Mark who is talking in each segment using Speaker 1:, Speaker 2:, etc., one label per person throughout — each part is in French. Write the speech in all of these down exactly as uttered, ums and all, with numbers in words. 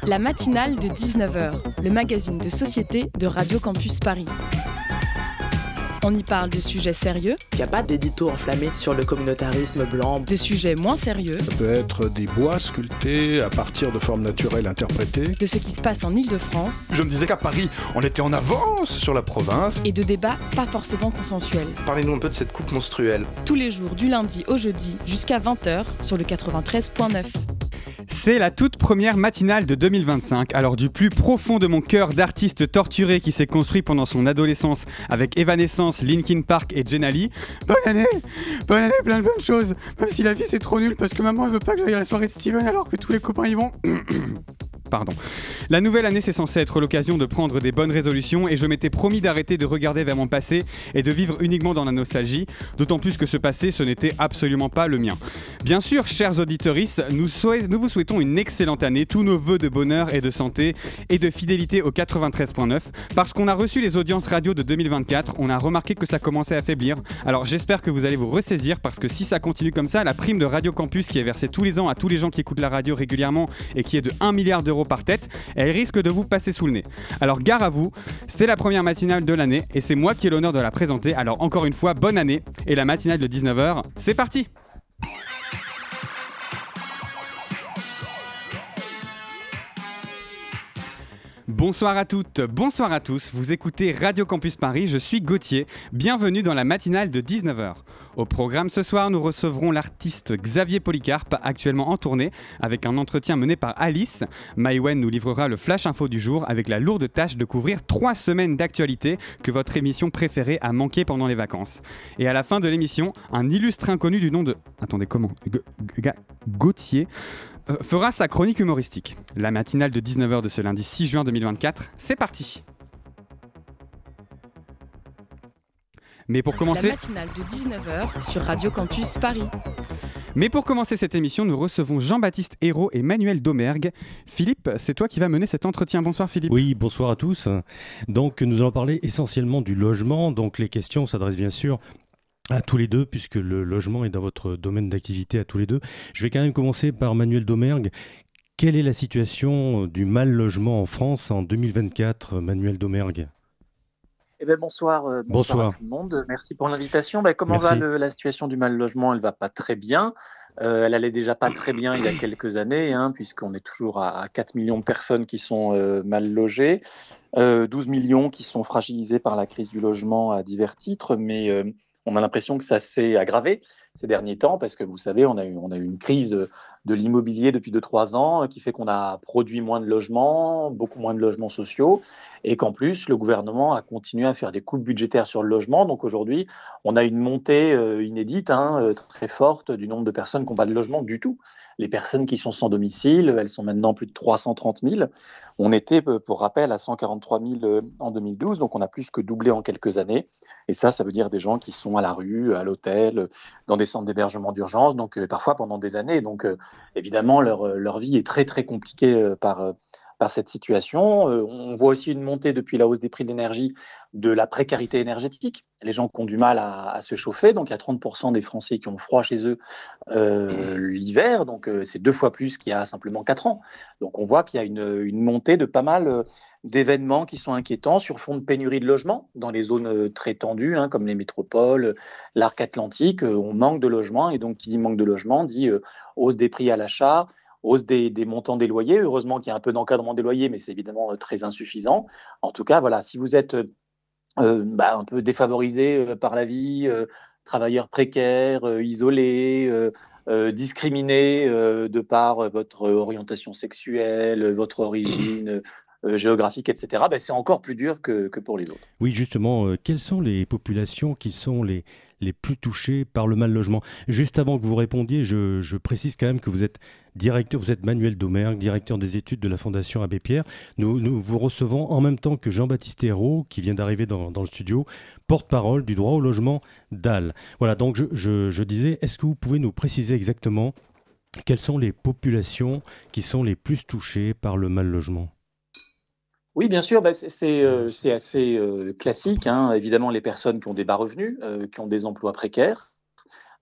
Speaker 1: La matinale de dix-neuf heures, le magazine de société de Radio Campus Paris. On y parle de sujets sérieux.
Speaker 2: Il n'y a pas d'édito enflammé sur le communautarisme blanc.
Speaker 1: De sujets moins sérieux.
Speaker 3: Ça peut être des bois sculptés à partir de formes naturelles interprétées.
Speaker 1: De ce qui se passe en Île-de-France.
Speaker 4: Je me disais qu'à Paris, on était en avance sur la province.
Speaker 1: Et de débats pas forcément consensuels.
Speaker 5: Parlez-nous un peu de cette coupe menstruelle.
Speaker 1: Tous les jours du lundi au jeudi jusqu'à vingt heures sur le quatre-vingt-treize neuf.
Speaker 6: C'est la toute première matinale de deux mille vingt-cinq, alors du plus profond de mon cœur d'artiste torturé qui s'est construit pendant son adolescence avec Evanescence, Linkin Park et Jenali. Bonne année, bonne année, plein de bonnes choses, même si la vie c'est trop nul parce que maman elle veut pas que j'aille à la soirée de Steven alors que tous les copains y vont. Pardon. La nouvelle année, c'est censé être l'occasion de prendre des bonnes résolutions et je m'étais promis d'arrêter de regarder vers mon passé et de vivre uniquement dans la nostalgie, d'autant plus que ce passé, ce n'était absolument pas le mien. Bien sûr, chers auditeuristes, nous, souhait- nous vous souhaitons une excellente année, tous nos vœux de bonheur et de santé et de fidélité au quatre-vingt-treize neuf. Parce qu'on a reçu les audiences radio de deux mille vingt-quatre, on a remarqué que ça commençait à faiblir. Alors j'espère que vous allez vous ressaisir parce que si ça continue comme ça, la prime de Radio Campus qui est versée tous les ans à tous les gens qui écoutent la radio régulièrement et qui est de un milliard d'euros par tête, elle risque de vous passer sous le nez. Alors gare à vous, c'est la première matinale de l'année et c'est moi qui ai l'honneur de la présenter. Alors encore une fois, bonne année et la matinale de dix-neuf heures, c'est parti! Bonsoir à toutes, bonsoir à tous, vous écoutez Radio Campus Paris, je suis Gauthier, bienvenue dans la matinale de dix-neuf heures. Au programme ce soir, nous recevrons l'artiste Xavier Polycarpe, actuellement en tournée, avec un entretien mené par Alice. Maïwen nous livrera le flash info du jour avec la lourde tâche de couvrir trois semaines d'actualité que votre émission préférée a manqué pendant les vacances. Et à la fin de l'émission, un illustre inconnu du nom de... Attendez, comment G- G- Gauthier Euh, fera sa chronique humoristique. La matinale de dix-neuf heures de ce lundi six juin deux mille vingt-quatre, c'est parti. Mais pour commencer...
Speaker 1: La matinale de dix-neuf heures sur Radio Campus Paris.
Speaker 6: Mais pour commencer cette émission, nous recevons Jean-Baptiste Hérault et Manuel Domergue. Philippe, c'est toi qui vas mener cet entretien. Bonsoir Philippe.
Speaker 7: Oui, bonsoir à tous. Donc nous allons parler essentiellement du logement. Donc les questions s'adressent bien sûr à tous les deux, puisque le logement est dans votre domaine d'activité à tous les deux. Je vais quand même commencer par Manuel Domergue. Quelle est la situation du mal logement en France en deux mille vingt-quatre, Manuel Domergue ?
Speaker 8: Eh bien, bonsoir, euh, bonsoir,
Speaker 7: Bonsoir.
Speaker 8: à tout le monde. Merci pour l'invitation. Ben, comment
Speaker 7: Merci.
Speaker 8: va le- la situation du mal logement? Elle va pas très bien. Euh, elle allait déjà pas très bien il y a quelques années, hein, puisqu'on est toujours à, à quatre millions de personnes qui sont euh, mal logées, euh, douze millions qui sont fragilisés par la crise du logement à divers titres, mais euh, on a l'impression que ça s'est aggravé ces derniers temps, parce que vous savez, on a eu, on a eu une crise de, de l'immobilier depuis deux trois ans euh, qui fait qu'on a produit moins de logements, beaucoup moins de logements sociaux, et qu'en plus, le gouvernement a continué à faire des coupes budgétaires sur le logement. Donc aujourd'hui, on a une montée euh, inédite, hein, euh, très forte du nombre de personnes qui n'ont pas de logement du tout. Les personnes qui sont sans domicile, elles sont maintenant plus de trois cent trente mille. On était, euh, pour rappel, à cent quarante-trois mille euh, en deux mille douze, donc on a plus que doublé en quelques années. Et ça, ça veut dire des gens qui sont à la rue, à l'hôtel, euh, dans des centres d'hébergement d'urgence, donc euh, parfois pendant des années. Donc euh, évidemment, leur, euh, leur vie est très très compliquée euh, par, euh, par cette situation. Euh, on voit aussi une montée depuis la hausse des prix de l'énergie de la précarité énergétique. Les gens qui ont du mal à, à se chauffer, donc il y a trente pour cent des Français qui ont froid chez eux euh, l'hiver, donc euh, c'est deux fois plus qu'il y a simplement quatre ans. Donc on voit qu'il y a une, une montée de pas mal euh, d'événements qui sont inquiétants sur fond de pénurie de logements dans les zones euh, très tendues, hein, comme les métropoles, l'arc atlantique. Euh, on manque de logements, et donc qui dit manque de logements dit euh, hausse des prix à l'achat, hausse des, des montants des loyers. Heureusement qu'il y a un peu d'encadrement des loyers, mais c'est évidemment euh, très insuffisant. En tout cas, voilà, si vous êtes euh, bah, un peu défavorisé euh, par la vie, euh, travailleur précaire, euh, isolé, euh, euh, discriminé euh, de par euh, votre orientation sexuelle, euh, votre origine euh, géographique, et cetera, bah, c'est encore plus dur que, que pour les autres.
Speaker 7: Oui, justement, euh, quelles sont les populations qui sont les, les plus touchées par le mal logement ? Juste avant que vous répondiez, je, je précise quand même que vous êtes directeur, vous êtes Manuel Domergue, directeur des études de la Fondation Abbé Pierre. Nous, nous vous recevons en même temps que Jean-Baptiste Hérault, qui vient d'arriver dans, dans le studio, porte-parole du droit au logement d'A L. Voilà, donc je, je, je disais, est-ce que vous pouvez nous préciser exactement quelles sont les populations qui sont les plus touchées par le mal logement ?
Speaker 8: Oui, bien sûr, bah, c'est c'est, euh, c'est assez euh, classique, hein. Évidemment, les personnes qui ont des bas revenus, euh, qui ont des emplois précaires,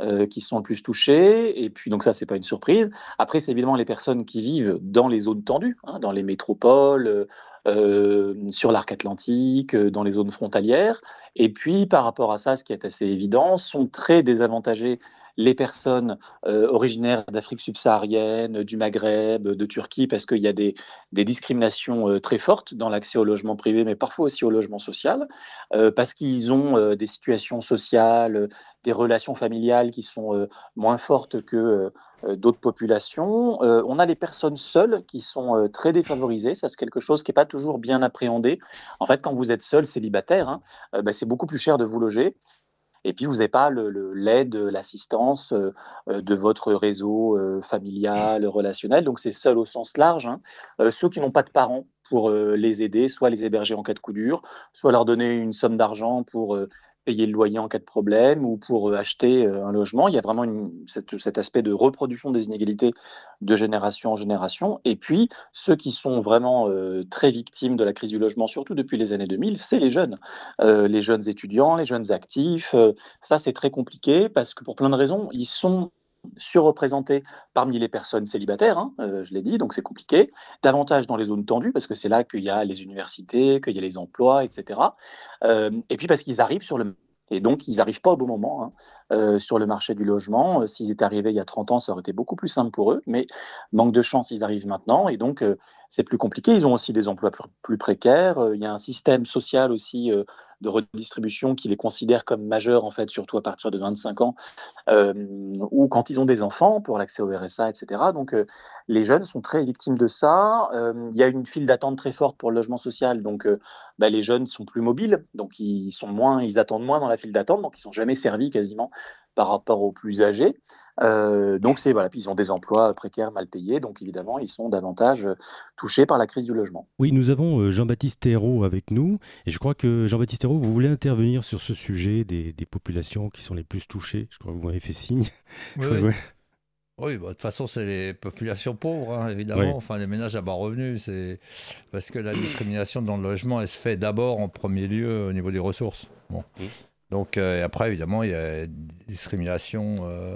Speaker 8: euh, qui sont le plus touchées. Et puis, donc ça, c'est pas une surprise. Après, c'est évidemment les personnes qui vivent dans les zones tendues, hein, dans les métropoles, euh, euh, sur l'arc atlantique, euh, dans les zones frontalières. Et puis, par rapport à ça, ce qui est assez évident, sont très désavantagées les personnes euh, originaires d'Afrique subsaharienne, du Maghreb, de Turquie, parce qu'il y a des, des discriminations euh, très fortes dans l'accès au logement privé, mais parfois aussi au logement social, euh, parce qu'ils ont euh, des situations sociales, euh, des relations familiales qui sont euh, moins fortes que euh, d'autres populations. Euh, on a les personnes seules qui sont euh, très défavorisées, ça c'est quelque chose qui n'est pas toujours bien appréhendé. En fait, quand vous êtes seul, célibataire, hein, euh, bah, c'est beaucoup plus cher de vous loger. Et puis, vous n'avez pas le, le, l'aide, l'assistance euh, de votre réseau euh, familial, relationnel. Donc, c'est seul au sens large. Hein. Euh, ceux qui n'ont pas de parents pour euh, les aider, soit les héberger en cas de coup dur, soit leur donner une somme d'argent pour euh, payer le loyer en cas de problème ou pour euh, acheter euh, un logement. Il y a vraiment une, cette, cet aspect de reproduction des inégalités de génération en génération. Et puis, ceux qui sont vraiment euh, très victimes de la crise du logement, surtout depuis les années deux mille, c'est les jeunes. Euh, les jeunes étudiants, les jeunes actifs. Euh, ça, c'est très compliqué parce que pour plein de raisons, ils sont surreprésentés parmi les personnes célibataires, hein, euh, je l'ai dit, donc c'est compliqué. Davantage dans les zones tendues, parce que c'est là qu'il y a les universités, qu'il y a les emplois, et cetera. Euh, et puis parce qu'ils arrivent sur le... Et donc, ils n'arrivent pas au bon moment hein, euh, sur le marché du logement. Euh, s'ils étaient arrivés il y a trente ans, ça aurait été beaucoup plus simple pour eux. Mais manque de chance, ils arrivent maintenant. Et donc, euh, c'est plus compliqué. Ils ont aussi des emplois plus, plus précaires. Euh, il y a un système social aussi euh, de redistribution qui les considère comme majeurs, en fait, surtout à partir de vingt-cinq ans, euh, ou quand ils ont des enfants pour l'accès au R S A, et cetera. Donc, euh, les jeunes sont très victimes de ça. Euh, il y a une file d'attente très forte pour le logement social. Donc, euh, bah, les jeunes sont plus mobiles. Donc, ils, sont moins, ils attendent moins dans la file d'attente. Donc, ils ne sont jamais servis quasiment par rapport aux plus âgés. Euh, donc, c'est, voilà. Puis, ils ont des emplois précaires, mal payés. Donc, évidemment, ils sont davantage touchés par la crise du logement.
Speaker 7: Oui, nous avons Jean-Baptiste Ayrault avec nous. Et je crois que, Jean-Baptiste Ayrault, vous voulez intervenir sur ce sujet des, des populations qui sont les plus touchées. Je crois que vous m'avez fait signe.
Speaker 9: Oui,
Speaker 7: oui.
Speaker 9: oui. Oui, bah, de toute façon, c'est les populations pauvres, hein, évidemment. Oui. Enfin, les ménages à bas revenus. C'est... Parce que la discrimination dans le logement, elle se fait d'abord en premier lieu au niveau des ressources. Bon. Mmh. Donc, euh, après, évidemment, il y a discrimination euh,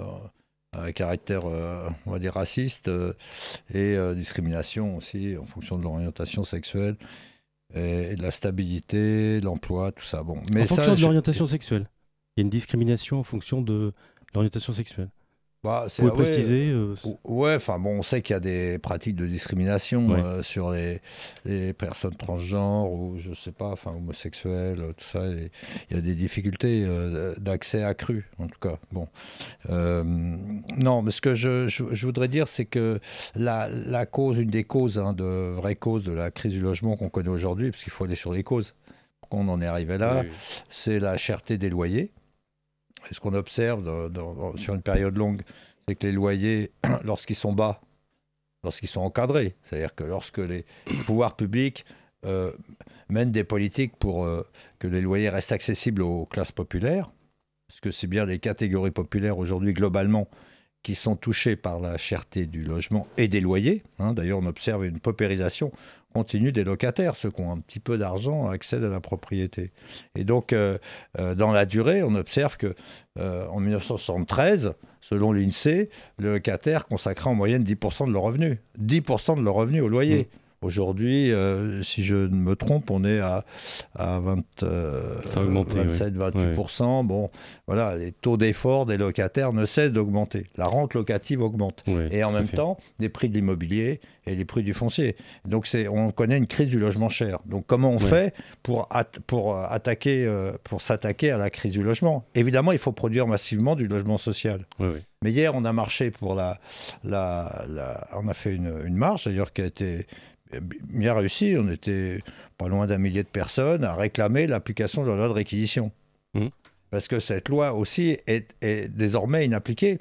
Speaker 9: à caractère, euh, on va dire, raciste euh, et euh, discrimination aussi en fonction de l'orientation sexuelle et, et de la stabilité, de l'emploi, tout ça. Bon.
Speaker 7: Mais en ça, fonction de l'orientation je... sexuelle. Il y a une discrimination en fonction de l'orientation sexuelle.
Speaker 9: Bah,
Speaker 7: c'est, Vous pouvez ouais, préciser euh,
Speaker 9: Ouais, enfin bon, on sait qu'il y a des pratiques de discrimination ouais. euh, sur les, les personnes transgenres ou je sais pas, enfin homosexuelles, tout ça. Il y a des difficultés euh, d'accès accru, en tout cas. Bon, euh, non, mais ce que je, je, je voudrais dire, c'est que la, la cause, une des causes, hein, de vraies causes de la crise du logement qu'on connaît aujourd'hui, parce qu'il faut aller sur les causes, pour qu'on en est arrivé là, oui, oui. c'est la cherté des loyers. Et ce qu'on observe dans, dans, sur une période longue, c'est que les loyers, lorsqu'ils sont bas, lorsqu'ils sont encadrés, c'est-à-dire que lorsque les pouvoirs publics euh, mènent des politiques pour euh, que les loyers restent accessibles aux classes populaires, parce que c'est bien les catégories populaires aujourd'hui globalement qui sont touchées par la cherté du logement et des loyers. Hein, d'ailleurs, on observe une paupérisation continue des locataires. Ceux qui ont un petit peu d'argent accèdent à la propriété. Et donc, euh, euh, dans la durée, on observe que euh, en dix-neuf cent soixante-treize, selon l'INSEE, le locataire consacrait en moyenne dix pour cent de leurs revenus. dix pour cent de leurs revenus au loyer. Mmh. Aujourd'hui, euh, si je ne me trompe, on est à, à vingt, euh, augmenté, vingt-sept à vingt-huit pour cent. Oui. Bon, voilà, les taux d'effort des locataires ne cessent d'augmenter. La rente locative augmente. Oui, et en même fait. temps, les prix de l'immobilier et les prix du foncier. Donc, c'est, on connaît une crise du logement cher. Donc, comment on oui. fait pour, at- pour, attaquer, euh, pour s'attaquer à la crise du logement ? Évidemment, il faut produire massivement du logement social. Oui, oui. Mais hier, on a marché pour la... la, la on a fait une, une marche, d'ailleurs, qui a été bien réussi. On était pas loin d'un millier de personnes à réclamer l'application de la loi de réquisition. Mmh. Parce que cette loi aussi est, est désormais inappliquée.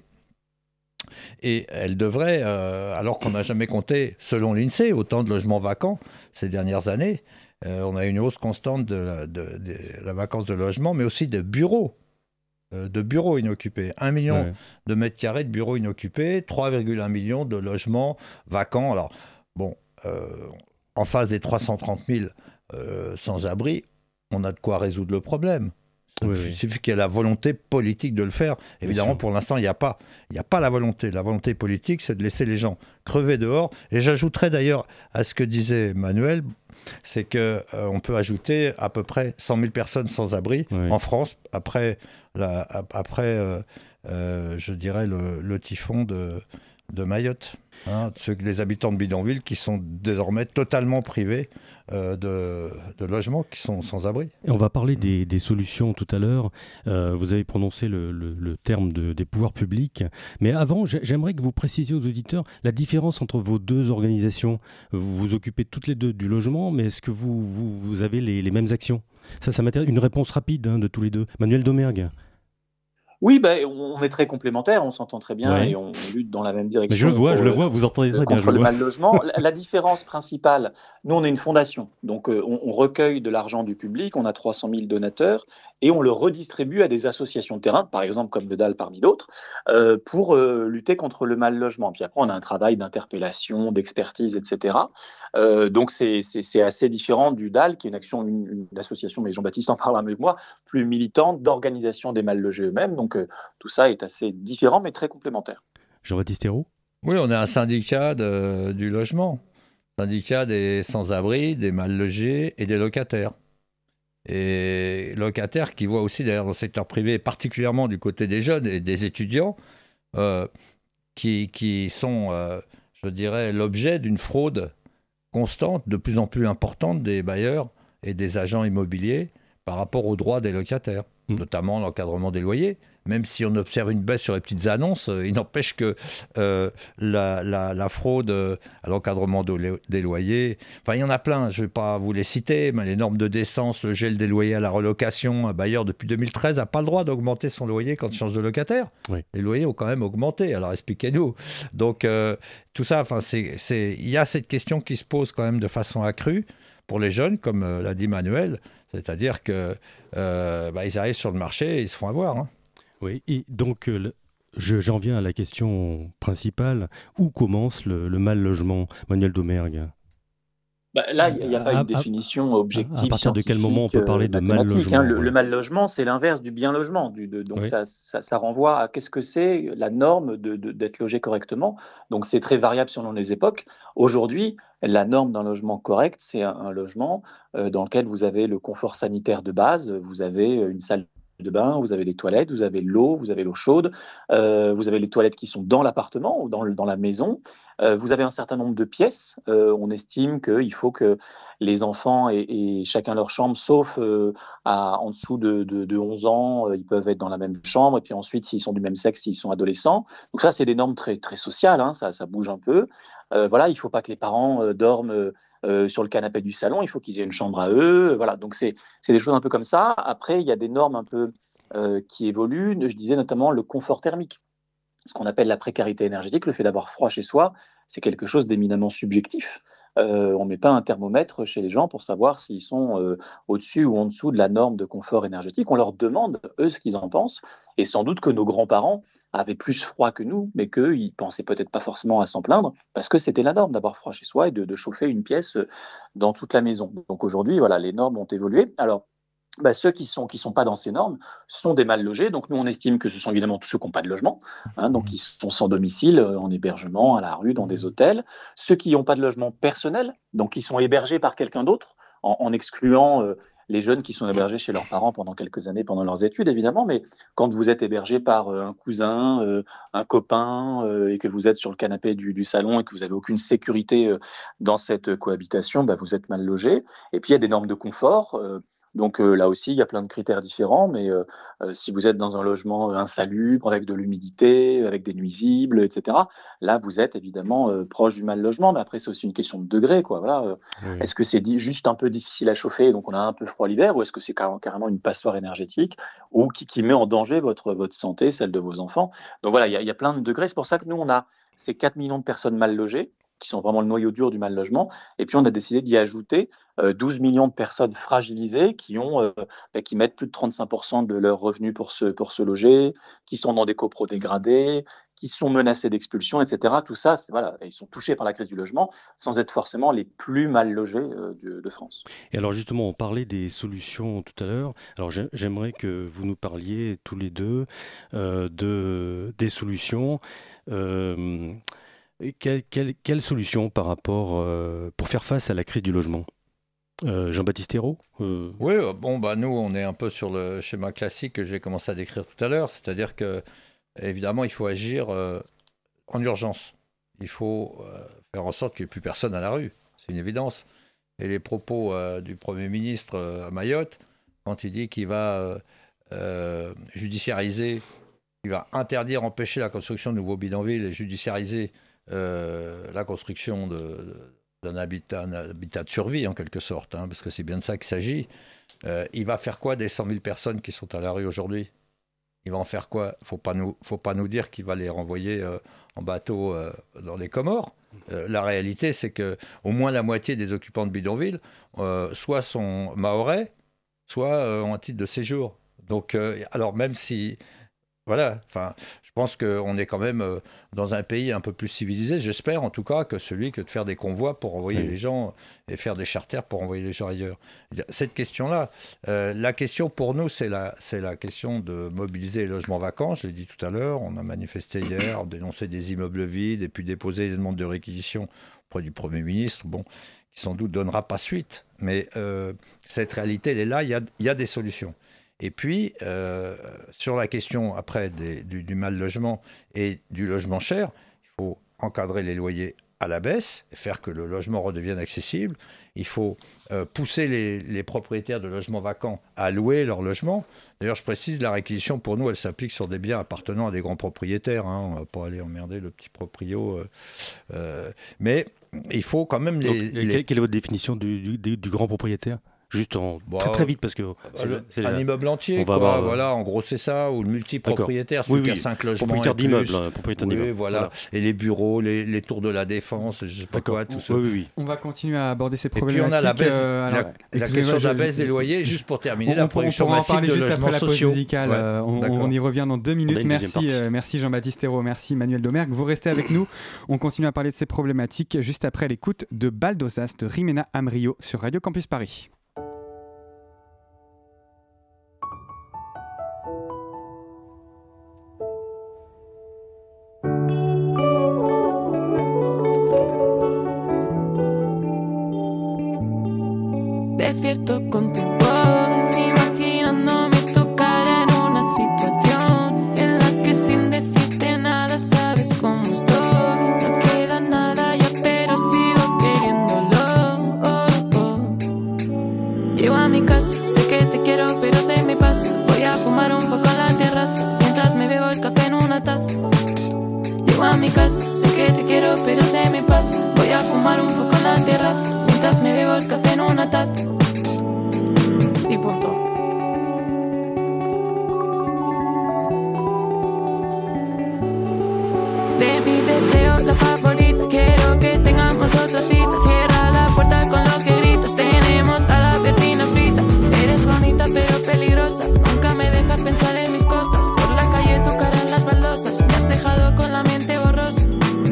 Speaker 9: Et elle devrait, euh, alors qu'on n'a jamais compté, selon l'INSEE, autant de logements vacants ces dernières années. Euh, on a une hausse constante de la, de, de la vacance de logements, mais aussi de bureaux. de bureaux inoccupés. un million ouais. de mètres carrés de bureaux inoccupés, trois virgule un millions de logements vacants. Alors, bon, euh, en face des trois cent trente mille euh, sans-abri, on a de quoi résoudre le problème. Il
Speaker 7: Oui,
Speaker 9: suffit oui. qu'il y ait la volonté politique de le faire. Évidemment, pour l'instant, il n'y a pas, il n'y a pas la volonté. La volonté politique, c'est de laisser les gens crever dehors. Et j'ajouterais d'ailleurs à ce que disait Manuel, c'est qu'on euh, peut ajouter à peu près cent mille personnes sans abri oui. en France après, la, après euh, euh, je dirais, le, le typhon de, de Mayotte. Hein, ceux, les habitants de bidonville qui sont désormais totalement privés euh, de, de logements, qui sont sans abri.
Speaker 7: Et on va parler des, des solutions tout à l'heure. Euh, vous avez prononcé le, le, le terme de, des pouvoirs publics. Mais avant, j'aimerais que vous précisiez aux auditeurs la différence entre vos deux organisations. Vous vous occupez toutes les deux du logement, mais est-ce que vous, vous, vous avez les, les mêmes actions ? Ça, ça m'intéresse. Une réponse rapide hein, de tous les deux. Manuel Domergue.
Speaker 8: Oui, bah, on est très complémentaires, on s'entend très bien
Speaker 7: ouais.
Speaker 8: et on lutte dans la même direction.
Speaker 7: Mais je le vois,
Speaker 8: pour,
Speaker 7: je le vois, vous entendez très bien.
Speaker 8: Contre le mal logement. La, la différence principale, nous on est une fondation, donc euh, on, on recueille de l'argent du public, on a trois cent mille donateurs et on le redistribue à des associations de terrain, par exemple comme le D A L parmi d'autres, euh, pour euh, lutter contre le mal logement. Puis après on a un travail d'interpellation, d'expertise, et cetera. Euh, donc c'est, c'est, c'est assez différent du D A L, qui est une action, une, une association, mais Jean-Baptiste en parlera mieux que moi, plus militante d'organisation des mal logés eux-mêmes. Donc euh, tout ça est assez différent, mais très complémentaire.
Speaker 7: Jean-Baptiste Hérault ?
Speaker 9: Oui, on est un syndicat de, du logement, syndicat des sans-abri, des mal logés et des locataires. Et locataires qui voient aussi d'ailleurs dans le secteur privé, particulièrement du côté des jeunes et des étudiants, euh, qui, qui sont, euh, je dirais, l'objet d'une fraude constante, de plus en plus importante des bailleurs et des agents immobiliers par rapport aux droits des locataires, mmh. notamment l'encadrement des loyers. Même si on observe une baisse sur les petites annonces, euh, il n'empêche que euh, la, la, la fraude euh, à l'encadrement de, des loyers, enfin il y en a plein, je ne vais pas vous les citer, mais les normes de décence, le gel des loyers à la relocation, un bailleur depuis deux mille treize n'a pas le droit d'augmenter son loyer quand il change de locataire. Oui. Les loyers ont quand même augmenté, alors expliquez-nous. Donc euh, tout ça, enfin, c'est, c'est, il y a cette question qui se pose quand même de façon accrue pour les jeunes, comme euh, l'a dit Manuel, c'est-à-dire qu'ils euh, bah, arrivent sur le marché et ils se font avoir. Hein.
Speaker 7: Oui, et donc euh, je, j'en viens à la question principale. Où commence le, le mal logement, Manuel Domergue ?
Speaker 8: Bah, là, il n'y a pas à, une définition objective.
Speaker 7: À partir de quel moment on peut parler de mal logement ?
Speaker 8: hein. Le, ouais. le mal logement, c'est l'inverse du bien logement. Du, de, donc oui. ça, ça, ça renvoie à qu'est-ce que c'est la norme de, de, d'être logé correctement. Donc c'est très variable selon les époques. Aujourd'hui, la norme d'un logement correct, c'est un, un logement euh, dans lequel vous avez le confort sanitaire de base, vous avez une salle de bain, vous avez des toilettes, vous avez l'eau, vous avez l'eau chaude, euh, vous avez les toilettes qui sont dans l'appartement ou dans, le, dans la maison, euh, vous avez un certain nombre de pièces, euh, on estime qu'il faut que les enfants aient, aient chacun leur chambre, sauf euh, à, en dessous de, de, de onze ans, euh, ils peuvent être dans la même chambre, et puis ensuite s'ils sont du même sexe, s'ils sont adolescents. Donc ça c'est des normes très, très sociales, hein, ça, ça bouge un peu. Euh, voilà, il ne faut pas que les parents euh, dorment euh, sur le canapé du salon, il faut qu'ils aient une chambre à eux. Euh, voilà, donc c'est, c'est des choses un peu comme ça. Après, il y a des normes un peu euh, qui évoluent. Je disais notamment le confort thermique, ce qu'on appelle la précarité énergétique, le fait d'avoir froid chez soi, c'est quelque chose d'éminemment subjectif. Euh, on ne met pas un thermomètre chez les gens pour savoir s'ils sont euh, au-dessus ou en dessous de la norme de confort énergétique. On leur demande, eux, ce qu'ils en pensent. Et sans doute que nos grands-parents avaient plus froid que nous, mais qu'ils ne pensaient peut-être pas forcément à s'en plaindre, parce que c'était la norme d'avoir froid chez soi et de, de chauffer une pièce dans toute la maison. Donc aujourd'hui, voilà, les normes ont évolué. Alors, bah, ceux qui ne sont, qui sont pas dans ces normes sont des mal logés. Donc nous, on estime que ce sont évidemment tous ceux qui n'ont pas de logement, hein, donc ils sont sans domicile, en hébergement, à la rue, dans des hôtels. Ceux qui n'ont pas de logement personnel, donc ils sont hébergés par quelqu'un d'autre, en, en excluant euh, les jeunes qui sont hébergés chez leurs parents pendant quelques années, pendant leurs études, évidemment. Mais quand vous êtes hébergé par euh, un cousin, euh, un copain, euh, et que vous êtes sur le canapé du, du salon et que vous n'avez aucune sécurité euh, dans cette cohabitation, bah, vous êtes mal logé. Et puis il y a des normes de confort. Euh, Donc euh, là aussi, il y a plein de critères différents, mais euh, euh, si vous êtes dans un logement insalubre, avec de l'humidité, avec des nuisibles, et cetera, là, vous êtes évidemment euh, proche du mal logement, mais après, c'est aussi une question de degré, quoi. Voilà. Euh, oui. Est-ce que c'est di- juste un peu difficile à chauffer, donc on a un peu froid l'hiver, ou est-ce que c'est car- carrément une passoire énergétique, ou qui, qui met en danger votre, votre santé, celle de vos enfants? Donc voilà, il y, a- il y a plein de degrés. C'est pour ça que nous, on a ces quatre millions de personnes mal logées, qui sont vraiment le noyau dur du mal logement. Et puis on a décidé d'y ajouter euh, douze millions de personnes fragilisées qui, ont, euh, bah, qui mettent plus de trente-cinq pour cent de leurs revenus pour se, pour se loger, qui sont dans des copros dégradés, qui sont menacés d'expulsion, et cetera. Tout ça, c'est, voilà, ils sont touchés par la crise du logement sans être forcément les plus mal logés euh, de, de France.
Speaker 7: Et alors justement, on parlait des solutions tout à l'heure. Alors j'ai- j'aimerais que vous nous parliez tous les deux euh, de, des solutions. Euh, et quelle, quelle, quelle solution par rapport euh, pour faire face à la crise du logement Euh, Jean-Baptiste Ayrault euh...
Speaker 9: Oui, euh, bon, bah, nous, on est un peu sur le schéma classique que j'ai commencé à décrire tout à l'heure, c'est-à-dire que, évidemment, il faut agir euh, en urgence. Il faut euh, faire en sorte qu'il n'y ait plus personne à la rue, c'est une évidence. Et les propos euh, du Premier ministre euh, à Mayotte, quand il dit qu'il va euh, euh, judiciariser, il va interdire, empêcher la construction de nouveaux bidonvilles et judiciariser euh, la construction de... de d'un habitat, un habitat de survie en quelque sorte, hein, parce que c'est bien de ça qu'il s'agit. Euh, il va faire quoi des cent mille personnes qui sont à la rue aujourd'hui ? Il va en faire quoi ? Il ne faut pas nous, faut pas nous dire qu'il va les renvoyer euh, en bateau euh, dans les Comores. Euh, la réalité, c'est qu'au moins la moitié des occupants de bidonvilles, euh, soit sont mahorais, soit euh, ont un titre de séjour. Donc, euh, alors même si... Voilà, enfin, je pense qu'on est quand même euh, dans un pays un peu plus civilisé, j'espère en tout cas, que celui que de faire des convois pour envoyer oui. les gens et faire des charters pour envoyer les gens ailleurs. Cette question-là, euh, la question pour nous, c'est la, c'est la question de mobiliser les logements vacants. Je l'ai dit tout à l'heure, on a manifesté hier, on dénonçait des immeubles vides et puis déposé des demandes de réquisition auprès du Premier ministre, bon, qui sans doute donnera pas suite. Mais euh, cette réalité, elle est là, il y a, il y a des solutions. Et puis, euh, sur la question après des, du, du mal logement et du logement cher, il faut encadrer les loyers à la baisse et faire que le logement redevienne accessible. Il faut euh, pousser les, les propriétaires de logements vacants à louer leur logement. D'ailleurs, je précise, la réquisition, pour nous, elle s'applique sur des biens appartenant à des grands propriétaires. Hein. On ne va pas aller emmerder le petit proprio. Euh, euh, mais il faut quand même... Les,
Speaker 7: Donc,
Speaker 9: les...
Speaker 7: Quelle, quelle est votre définition du, du, du grand propriétaire ? Juste en, bon, très très vite parce que
Speaker 9: c'est le, c'est un la... immeuble entier, quoi. Avoir, voilà, en gros c'est ça, ou le multipropriétaire, celui oui, qui oui. a cinq logements.
Speaker 7: Propriétaire d'immeuble, hein, propriétaire
Speaker 9: oui,
Speaker 7: d'immeuble.
Speaker 9: Voilà. voilà. Et les bureaux, les, les tours de la défense, je sais pas quoi, tout ça.
Speaker 6: Oui, oui, oui. On va continuer à aborder ces problématiques.
Speaker 9: Et puis on a la, baisse,
Speaker 6: euh,
Speaker 9: alors, la, la question de la baisse des loyers, juste pour terminer,
Speaker 6: on,
Speaker 9: la production massive de
Speaker 6: juste
Speaker 9: logements
Speaker 6: après
Speaker 9: sociaux.
Speaker 6: La pause musicale, ouais, euh, on, on y revient dans deux minutes. Merci, euh, merci Jean-Baptiste Ayrault, merci Manuel Domergue. Vous restez avec nous. On continue à parler de ces problématiques juste après l'écoute de Baldosas de Rimena Amrio sur Radio Campus Paris.
Speaker 10: Despierto con tu voz, imaginándome tu cara en una situación en la que sin decirte nada sabes cómo estoy. No queda nada ya, pero sigo queriéndolo. Oh, oh. Llego a mi casa, sé que te quiero, pero se me pasa. Voy a fumar un poco en la terraza, mientras me bebo el café en una taza. Llego a mi casa, sé que te quiero, pero se me pasa. Voy a fumar un poco en la terraza, mientras me bebo el café en una taza. Y punto. De mi deseo, la favorita, quiero que tengamos otra cita. Cierra la puerta con lo que gritas. Tenemos a la vecina frita. Eres bonita pero peligrosa. Nunca me dejas pensar en mis cosas. Por la calle tu cara en las baldosas. Me has dejado con la mente borrosa.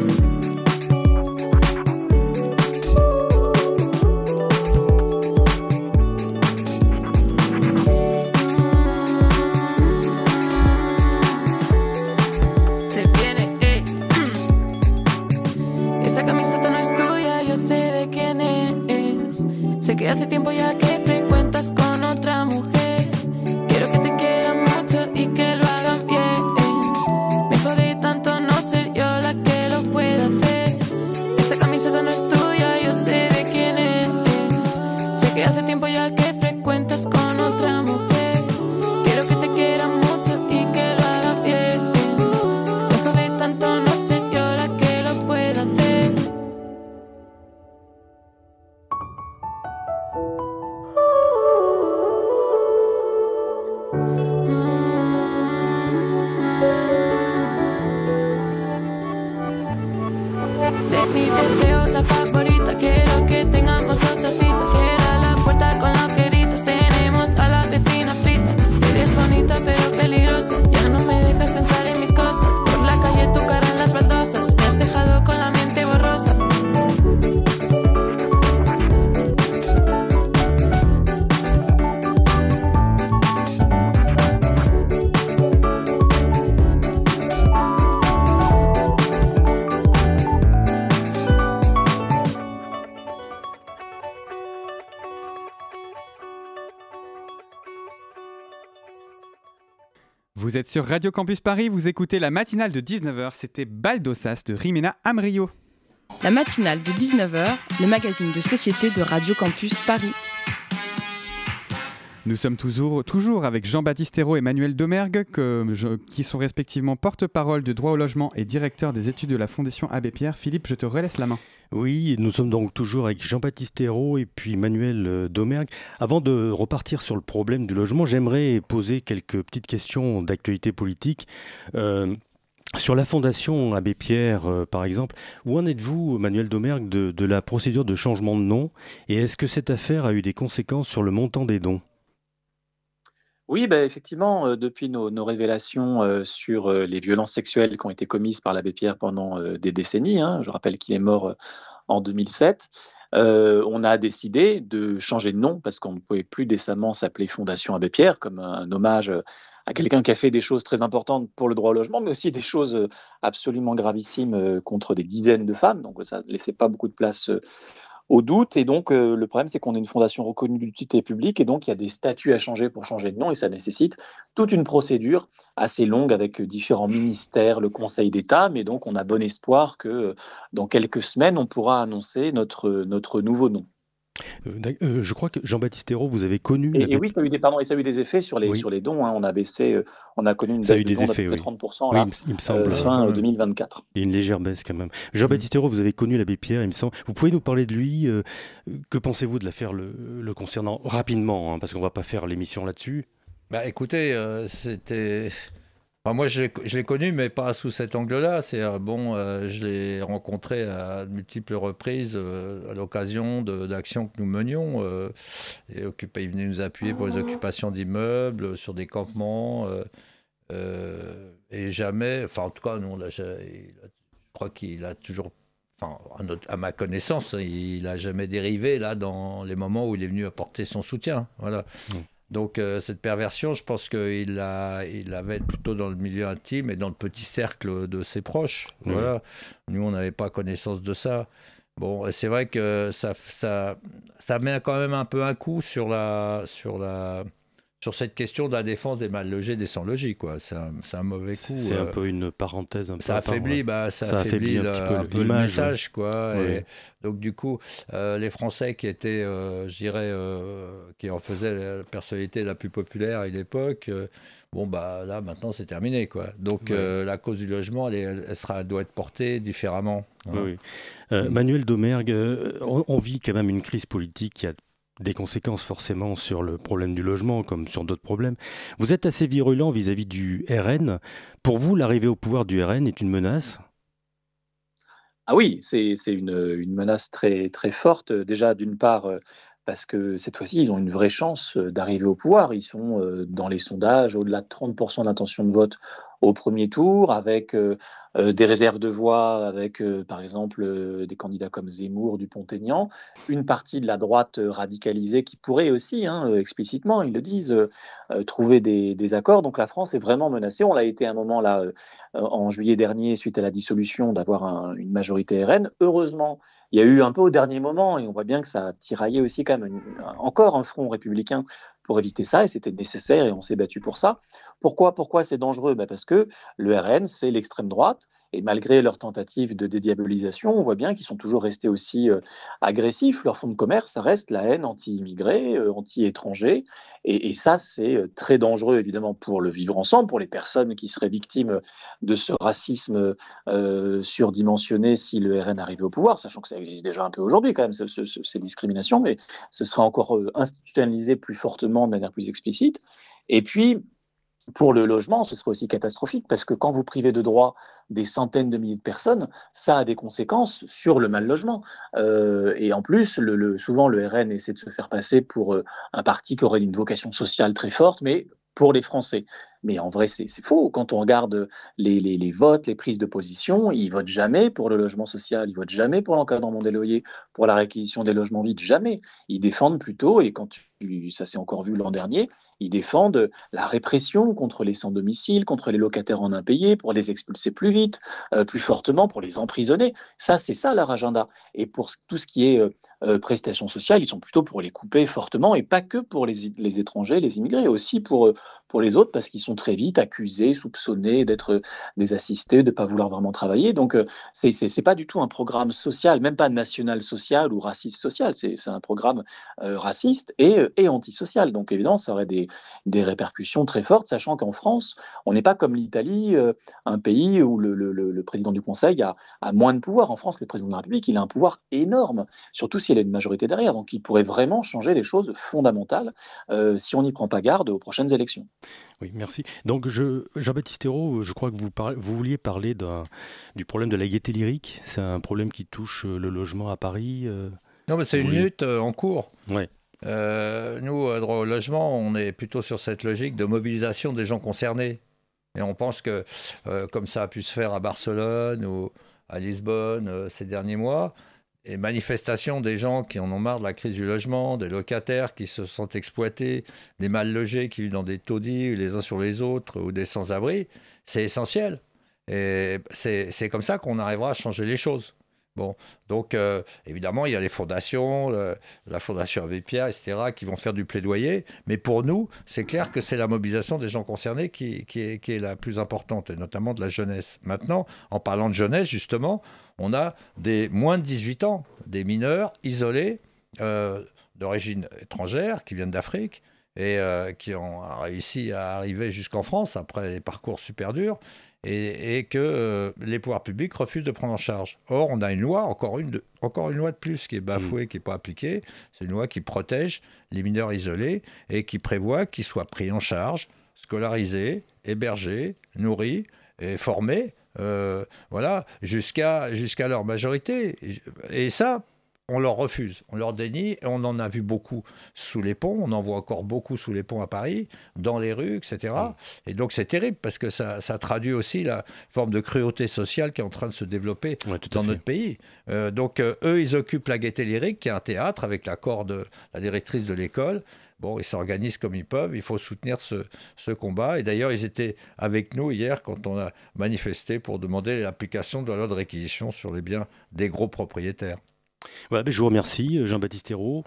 Speaker 10: Sé que hace tiempo ya que frecuentas con otra mujer. Quiero que te quieran mucho y que lo hagan bien. Me jode tanto no ser yo la que lo pueda hacer. Esta camiseta no es tuya, yo sé de quién es. Sé que hace tiempo ya que frecuentas con otra mujer. Quiero que te quieran mucho y que lo hagan bien. Me jode tanto no ser yo la que lo pueda hacer.
Speaker 6: Vous êtes sur Radio Campus Paris, vous écoutez la matinale de dix-neuf heures, c'était Baldosas de Rimena Amrio.
Speaker 1: La matinale de dix-neuf heures, le magazine de société de Radio Campus Paris.
Speaker 6: Nous sommes toujours, toujours avec Jean-Baptiste Hérault et Manuel Domergue, que, je, qui sont respectivement porte-parole de droit au logement et directeur des études de la Fondation Abbé Pierre. Philippe, je te relaisse la main.
Speaker 7: Oui, nous sommes donc toujours avec Jean-Baptiste Hérault et puis Manuel Domergue. Avant de repartir sur le problème du logement, j'aimerais poser quelques petites questions d'actualité politique. Euh, sur la Fondation Abbé Pierre, euh, par exemple, où en êtes-vous, Manuel Domergue, de, de la procédure de changement de nom? Et est-ce que cette affaire a eu des conséquences sur le montant des dons?
Speaker 8: Oui, bah, effectivement, euh, depuis nos, nos révélations euh, sur euh, les violences sexuelles qui ont été commises par l'abbé Pierre pendant euh, des décennies, hein, je rappelle qu'il est mort euh, en deux mille sept, euh, on a décidé de changer de nom parce qu'on ne pouvait plus décemment s'appeler Fondation Abbé Pierre comme un hommage euh, à quelqu'un qui a fait des choses très importantes pour le droit au logement, mais aussi des choses euh, absolument gravissimes euh, contre des dizaines de femmes. Donc ça ne laissait pas beaucoup de place euh, au doute. Et donc, euh, le problème, c'est qu'on est une fondation reconnue d'utilité publique et donc il y a des statuts à changer pour changer de nom et ça nécessite toute une procédure assez longue avec euh, différents ministères, le Conseil d'État. Mais donc, on a bon espoir que euh, dans quelques semaines, on pourra annoncer notre, notre nouveau nom.
Speaker 7: Euh, d'ac- euh, je crois que Jean-Baptiste Hérault, vous avez connu
Speaker 8: Et, et
Speaker 7: l'abbé...
Speaker 8: oui, ça a eu des, pardon, et ça a eu des effets sur les,
Speaker 7: Oui,
Speaker 8: sur les dons, hein. On a baissé, euh, on a connu une
Speaker 7: ça a
Speaker 8: baisse
Speaker 7: eu
Speaker 8: de
Speaker 7: des
Speaker 8: dons d'à peu
Speaker 7: effets,
Speaker 8: près
Speaker 7: oui.
Speaker 8: trente pour cent
Speaker 7: Oui, il
Speaker 8: là,
Speaker 7: me, il me
Speaker 8: euh,
Speaker 7: semble.
Speaker 9: Ouais,
Speaker 7: euh,
Speaker 8: fin
Speaker 9: quand
Speaker 8: euh,
Speaker 9: même.
Speaker 8: deux mille vingt-quatre.
Speaker 7: Il y a une légère baisse quand même.
Speaker 8: Mm.
Speaker 7: Jean-Baptiste Hérault, vous avez connu l'abbé Pierre, il me semble. Vous pouvez nous parler de lui euh, Que pensez-vous de l'affaire le, le concernant rapidement, hein, parce qu'on ne va pas faire l'émission là-dessus.
Speaker 9: Bah écoutez, euh, c'était. Enfin, moi, je l'ai je l'ai connu, mais pas sous cet angle-là. C'est euh, bon, euh, je l'ai rencontré à de multiples reprises euh, à l'occasion de- d'actions que nous menions. Euh, et occupé, il venait nous appuyer pour les occupations d'immeubles, sur des campements. Euh, euh, et jamais, enfin, en tout cas, nous, on l'a ja- il a- je crois qu'il a toujours. Enfin, à, notre- à ma connaissance, il n'a jamais dérivé là dans les moments où il est venu apporter son soutien. Voilà.
Speaker 7: Mm.
Speaker 9: Donc euh, cette perversion, je pense qu'il l'a- il l'avait plutôt dans le milieu intime et dans le petit cercle de ses proches.
Speaker 7: Oui.
Speaker 9: Voilà. Nous, on n'avait pas connaissance de ça. Bon, et c'est vrai que ça, ça, ça met quand même un peu un coup sur la, sur la, sur cette question de la défense des mal logés, des sans logis, quoi. C'est un, c'est un mauvais coup.
Speaker 7: C'est c'est un
Speaker 9: euh,
Speaker 7: peu une parenthèse un peu
Speaker 9: ça
Speaker 7: à part,
Speaker 9: affaiblit,
Speaker 7: ouais.
Speaker 9: bah, ça
Speaker 7: Ça
Speaker 9: affaiblit,
Speaker 7: affaiblit un
Speaker 9: le,
Speaker 7: petit peu
Speaker 9: un
Speaker 7: le-
Speaker 9: peu le
Speaker 7: l'image,
Speaker 9: message, quoi.
Speaker 7: Oui.
Speaker 9: Et donc du coup, euh, les Français qui étaient, euh, je dirais, euh, qui en faisaient la personnalité la plus populaire à l'époque, euh, bon bah là maintenant c'est terminé, quoi. Donc
Speaker 7: Ouais.
Speaker 9: euh, la cause du logement, elle, est- elle sera, elle doit être portée différemment, hein.
Speaker 7: Oui, oui. Euh, Manuel Domergue, euh, on, on vit quand même une crise politique qui a des conséquences forcément sur le problème du logement, comme sur d'autres problèmes. Vous êtes assez virulent vis-à-vis du R N. Pour vous, l'arrivée au pouvoir du R N est une menace?
Speaker 8: Ah oui, c'est c'est une, une menace très, très forte. Euh, Déjà, d'une part, euh, parce que cette fois-ci, ils ont une vraie chance euh, d'arriver au pouvoir. Ils sont euh, dans les sondages au-delà de trente pour cent d'intention de vote au premier tour, avec euh, euh, des réserves de voix, avec euh, par exemple euh, des candidats comme Zemmour, Dupont-Aignan, une partie de la droite euh, radicalisée qui pourrait aussi, hein, euh, explicitement, ils le disent, euh, euh, trouver des, des accords. Donc la France est vraiment menacée. On l'a été à un moment là, euh, en juillet dernier, suite à la dissolution, d'avoir un- une majorité R N. Heureusement, il y a eu un peu au dernier moment, et on voit bien que ça a tiraillé aussi quand même une- encore un front républicain pour éviter ça, et c'était nécessaire, et on s'est battu pour ça. Pourquoi, pourquoi c'est dangereux? Ben parce que le R N, c'est l'extrême droite, et malgré leurs tentatives de dédiabolisation, on voit bien qu'ils sont toujours restés aussi euh, agressifs. Leur fonds de commerce, ça reste la haine anti-immigrés, euh, anti-étrangers, et, et ça, c'est euh, très dangereux, évidemment, pour le vivre ensemble, pour les personnes qui seraient victimes de ce racisme euh, surdimensionné si le R N arrivait au pouvoir, sachant que ça existe déjà un peu aujourd'hui, quand même, ce- ce- ce- ces discriminations, mais ce serait encore euh, institutionnalisé plus fortement, de manière plus explicite. Et puis, pour le logement, ce serait aussi catastrophique parce que quand vous privez de droits des centaines de milliers de personnes, ça a des conséquences sur le mal logement. Euh, et en plus, le, le- souvent le R N essaie de se faire passer pour euh, un parti qui aurait une vocation sociale très forte, mais pour les Français. Mais en vrai, c'est c'est faux. Quand on regarde les, les- les votes, les prises de position, ils votent jamais pour le logement social, ils votent jamais pour l'encadrement des loyers, pour la réquisition des logements vides, jamais. Ils défendent plutôt, et quand tu- ça s'est encore vu l'an dernier, ils défendent la répression contre les sans-domicile, contre les locataires en impayés, pour les expulser plus vite, euh, plus fortement, pour les emprisonner. Ça, c'est ça leur agenda. Et pour ce- tout ce qui est euh, euh, prestations sociales, ils sont plutôt pour les couper fortement, et pas que pour les, i- les étrangers, les immigrés, aussi pour, euh, pour les autres parce qu'ils sont très vite accusés, soupçonnés d'être des assistés, de ne pas vouloir vraiment travailler. Donc, euh, c'est, c'est, c'est pas du tout un programme social, même pas national social ou raciste social. C'est, c'est un programme euh, raciste et, et antisocial. Donc, évidemment, ça aurait des, des répercussions très fortes, sachant qu'en France, on n'est pas comme l'Italie, euh, un pays où le, le, le président du Conseil a, a moins de pouvoir. En France, le président de la République, il a un pouvoir énorme, surtout s'il a une majorité derrière. Donc, il pourrait vraiment changer des choses fondamentales euh, si on n'y prend pas garde aux prochaines élections.
Speaker 7: Oui, merci. Donc, je, Jean-Baptiste Ayrault, je crois que vous, parlez, vous vouliez parler d'un, du problème de la gaieté lyrique. C'est un problème qui touche le logement à Paris. Euh...
Speaker 9: Non, mais c'est une
Speaker 7: Oui.
Speaker 9: lutte euh, en cours.
Speaker 7: Ouais.
Speaker 9: Euh, nous, à droit au logement, on est plutôt sur cette logique de mobilisation des gens concernés. Et on pense que, euh, comme ça a pu se faire à Barcelone ou à Lisbonne euh, ces derniers mois, et manifestations des gens qui en ont marre de la crise du logement, des locataires qui se sentent exploités, des mal logés qui vivent dans des taudis les uns sur les autres ou des sans-abri, c'est essentiel. Et c'est, c'est comme ça qu'on arrivera à changer les choses. Bon, donc euh, évidemment, il y a les fondations, le, la Fondation Abbé Pierre, et cetera, qui vont faire du plaidoyer. Mais pour nous, c'est clair que c'est la mobilisation des gens concernés qui, qui, est, qui est la plus importante, et notamment de la jeunesse. Maintenant, en parlant de jeunesse, justement, on a des moins de dix-huit ans, des mineurs isolés euh, d'origine étrangère qui viennent d'Afrique et euh, qui ont réussi à arriver jusqu'en France après des parcours super durs. Et, et que euh, les pouvoirs publics refusent de prendre en charge. Or, on a une loi, encore une de, encore une loi de plus qui est bafouée, mmh. qui n'est pas appliquée. C'est une loi qui protège les mineurs isolés et qui prévoit qu'ils soient pris en charge, scolarisés, hébergés, nourris et formés, euh, voilà, jusqu'à, jusqu'à leur majorité. Et ça, on leur refuse, on leur dénie, et on en a vu beaucoup sous les ponts, on en voit encore beaucoup sous les ponts à Paris, dans les rues, et cetera. Mmh. Et donc c'est terrible, parce que ça, ça traduit aussi la forme de cruauté sociale qui est en train de se développer ouais, dans notre pays. Euh, donc euh, eux, ils occupent la Gaîté Lyrique, qui est un théâtre, avec l'accord de la directrice de l'école. Bon, ils s'organisent comme ils peuvent, il faut soutenir ce, ce combat. Et d'ailleurs, ils étaient avec nous hier quand on a manifesté pour demander l'application de la loi de réquisition sur les biens des gros propriétaires.
Speaker 7: Voilà, je vous remercie, Jean-Baptiste Ayrault.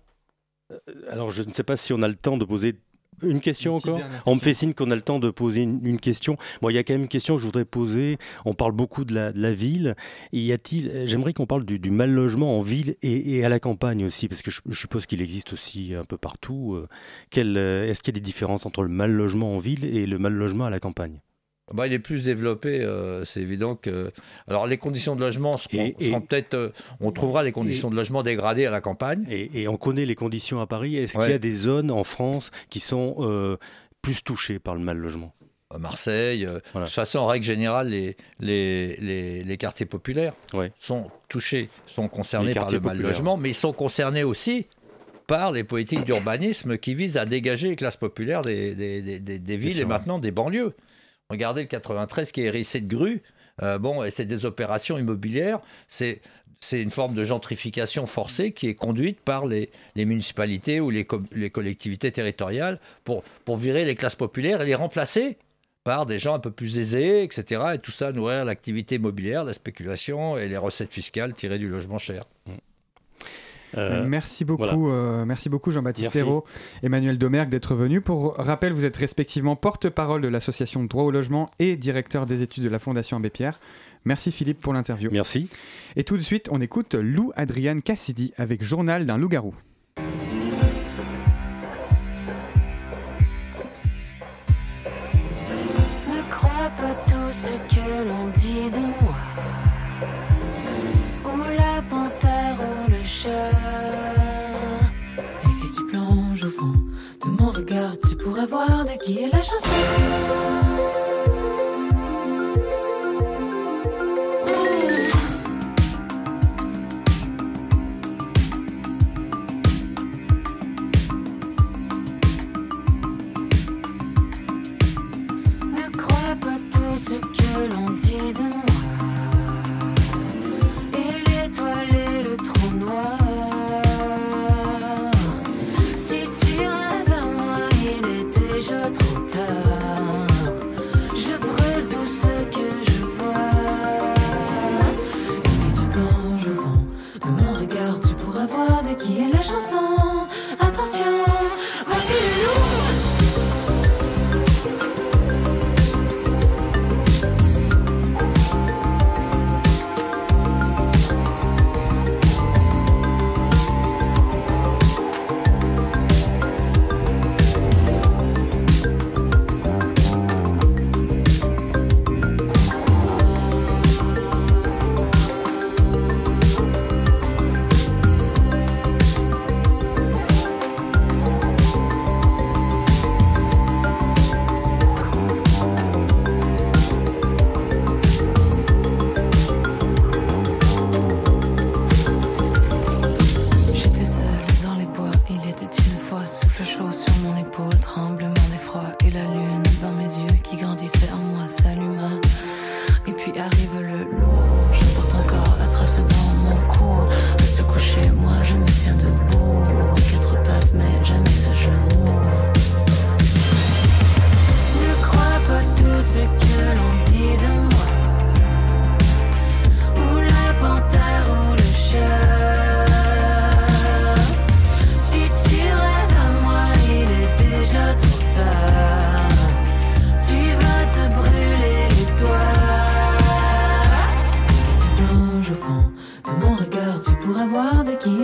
Speaker 7: Alors, je ne sais pas si on a le temps de poser une question une encore. On me fait signe qu'on a le temps de poser une, une question. Bon, il y a quand même une question que je voudrais poser. On parle beaucoup de la, de la ville. Et y a-t-il, j'aimerais qu'on parle du, du mal logement en ville et, et à la campagne aussi, parce que je, je suppose qu'il existe aussi un peu partout. Quel, est-ce qu'il y a des différences entre le mal logement en ville et le mal logement à la campagne ?
Speaker 9: Bah, il est plus développé, euh, c'est évident que... Alors, les conditions de logement seront, et, seront et, peut-être... Euh, on trouvera les conditions et, de logement dégradées à la campagne.
Speaker 7: Et, et on connaît les conditions à Paris. Est-ce
Speaker 9: ouais.
Speaker 7: qu'il y a des zones en France qui sont euh, plus touchées par le mal logement ?
Speaker 9: Marseille, euh, voilà. De toute façon, en règle générale, les, les, les, les quartiers populaires ouais. sont touchés, sont concernés par le mal logement, mais ils sont concernés aussi par les politiques d'urbanisme qui visent à dégager les classes populaires des, des, des, des, des villes et maintenant des banlieues. Regardez le quatre-vingt-treize qui est hérissé de grues. Euh, bon, et c'est des opérations immobilières. C'est, c'est une forme de gentrification forcée qui est conduite par les, les municipalités ou les, co- les collectivités territoriales pour, pour virer les classes populaires et les remplacer par des gens un peu plus aisés, et cetera. Et tout ça nourrir l'activité immobilière, la spéculation et les recettes fiscales tirées du logement cher. Mmh.
Speaker 6: Euh, merci beaucoup, voilà. euh, merci beaucoup Jean-Baptiste Ayrault, Emmanuel Domergue d'être venu. Pour rappel, vous êtes respectivement porte-parole de l'association Droit au logement et directeur des études de la Fondation Abbé Pierre. Merci Philippe pour l'interview.
Speaker 7: Merci.
Speaker 6: Et tout de suite, on écoute Lou Adriane Cassidy avec Journal d'un loup-garou.
Speaker 10: Ne crois pas tout ce que l'on dit de moi, ou la panthère ou le chat. Et si tu plonges au fond de mon regard, tu pourras voir de qui est la chanson. Ne crois pas tout ce que l'on dit de moi. Qui est la chanson? Attention, voici le loup.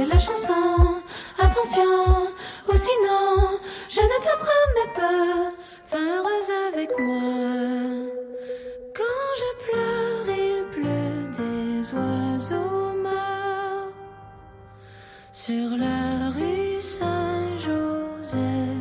Speaker 10: c'est la chanson. Attention, ou sinon, je ne te promets pas. Fin heureuse avec moi. Quand je pleure, il pleut des oiseaux morts sur la rue Saint-Joseph.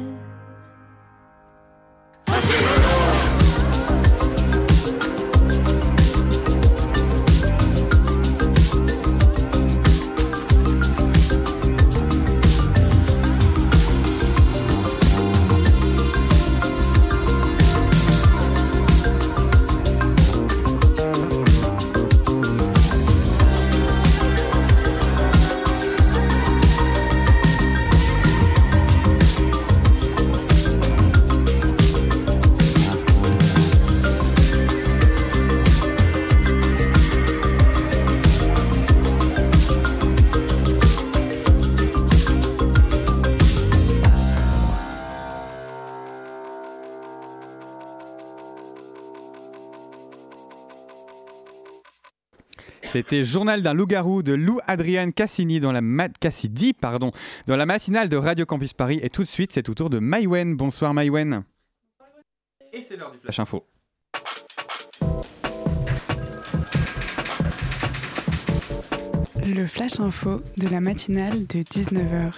Speaker 6: C'était Journal d'un loup-garou de Lou Adrienne Cassini dans la ma- Cassidy, pardon, dans la matinale de Radio Campus Paris. Et tout de suite, c'est au tour de Maïwen. Bonsoir Maïwen. Et c'est l'heure du Flash Info.
Speaker 11: Le Flash Info de la matinale de dix-neuf heures.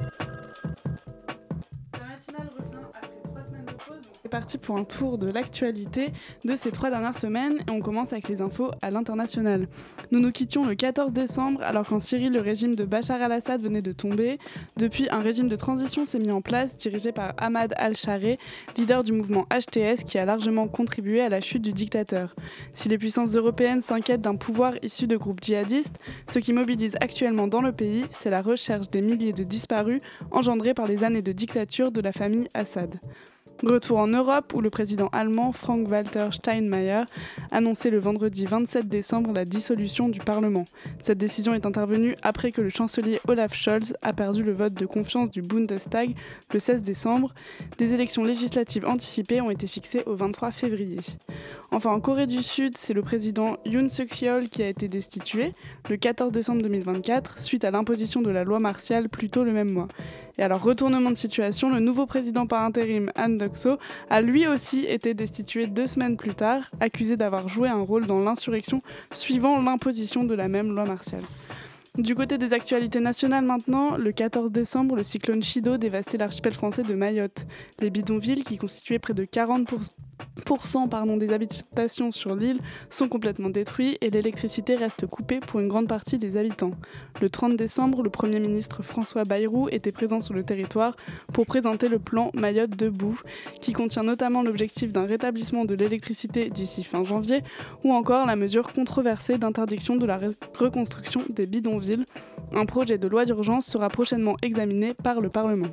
Speaker 11: C'est parti pour un tour de l'actualité de ces trois dernières semaines et on commence avec les infos à l'international. Nous nous quittions le quatorze décembre alors qu'en Syrie le régime de Bachar al-Assad venait de tomber. Depuis, un régime de transition s'est mis en place dirigé par Ahmad al-Shareh, leader du mouvement H T S qui a largement contribué à la chute du dictateur. Si les puissances européennes s'inquiètent d'un pouvoir issu de groupes djihadistes, ce qui mobilise actuellement dans le pays, c'est la recherche des milliers de disparus engendrés par les années de dictature de la famille Assad. Retour en Europe où le président allemand Frank-Walter Steinmeier annonçait le vendredi vingt-sept décembre la dissolution du Parlement. Cette décision est intervenue après que le chancelier Olaf Scholz a perdu le vote de confiance du Bundestag le seize décembre. Des élections législatives anticipées ont été fixées au vingt-trois février. Enfin, en Corée du Sud, c'est le président Yoon Suk-yeol qui a été destitué le quatorze décembre deux mille vingt-quatre suite à l'imposition de la loi martiale plus tôt le même mois. Et alors, retournement de situation, le nouveau président par intérim, Han Duck-soo, a lui aussi été destitué deux semaines plus tard, accusé d'avoir joué un rôle dans l'insurrection suivant l'imposition de la même loi martiale. Du côté des actualités nationales maintenant, le quatorze décembre, le cyclone Chido dévastait l'archipel français de Mayotte. Les bidonvilles, qui constituaient près de quarante pour cent pardon, des habitations sur l'île, sont complètement détruits et l'électricité reste coupée pour une grande partie des habitants. Le trente décembre, le Premier ministre François Bayrou était présent sur le territoire pour présenter le plan Mayotte debout, qui contient notamment l'objectif d'un rétablissement de l'électricité d'ici fin janvier, ou encore la mesure controversée d'interdiction de la ré- reconstruction des bidonvilles. Un projet de loi d'urgence sera prochainement examiné par le Parlement.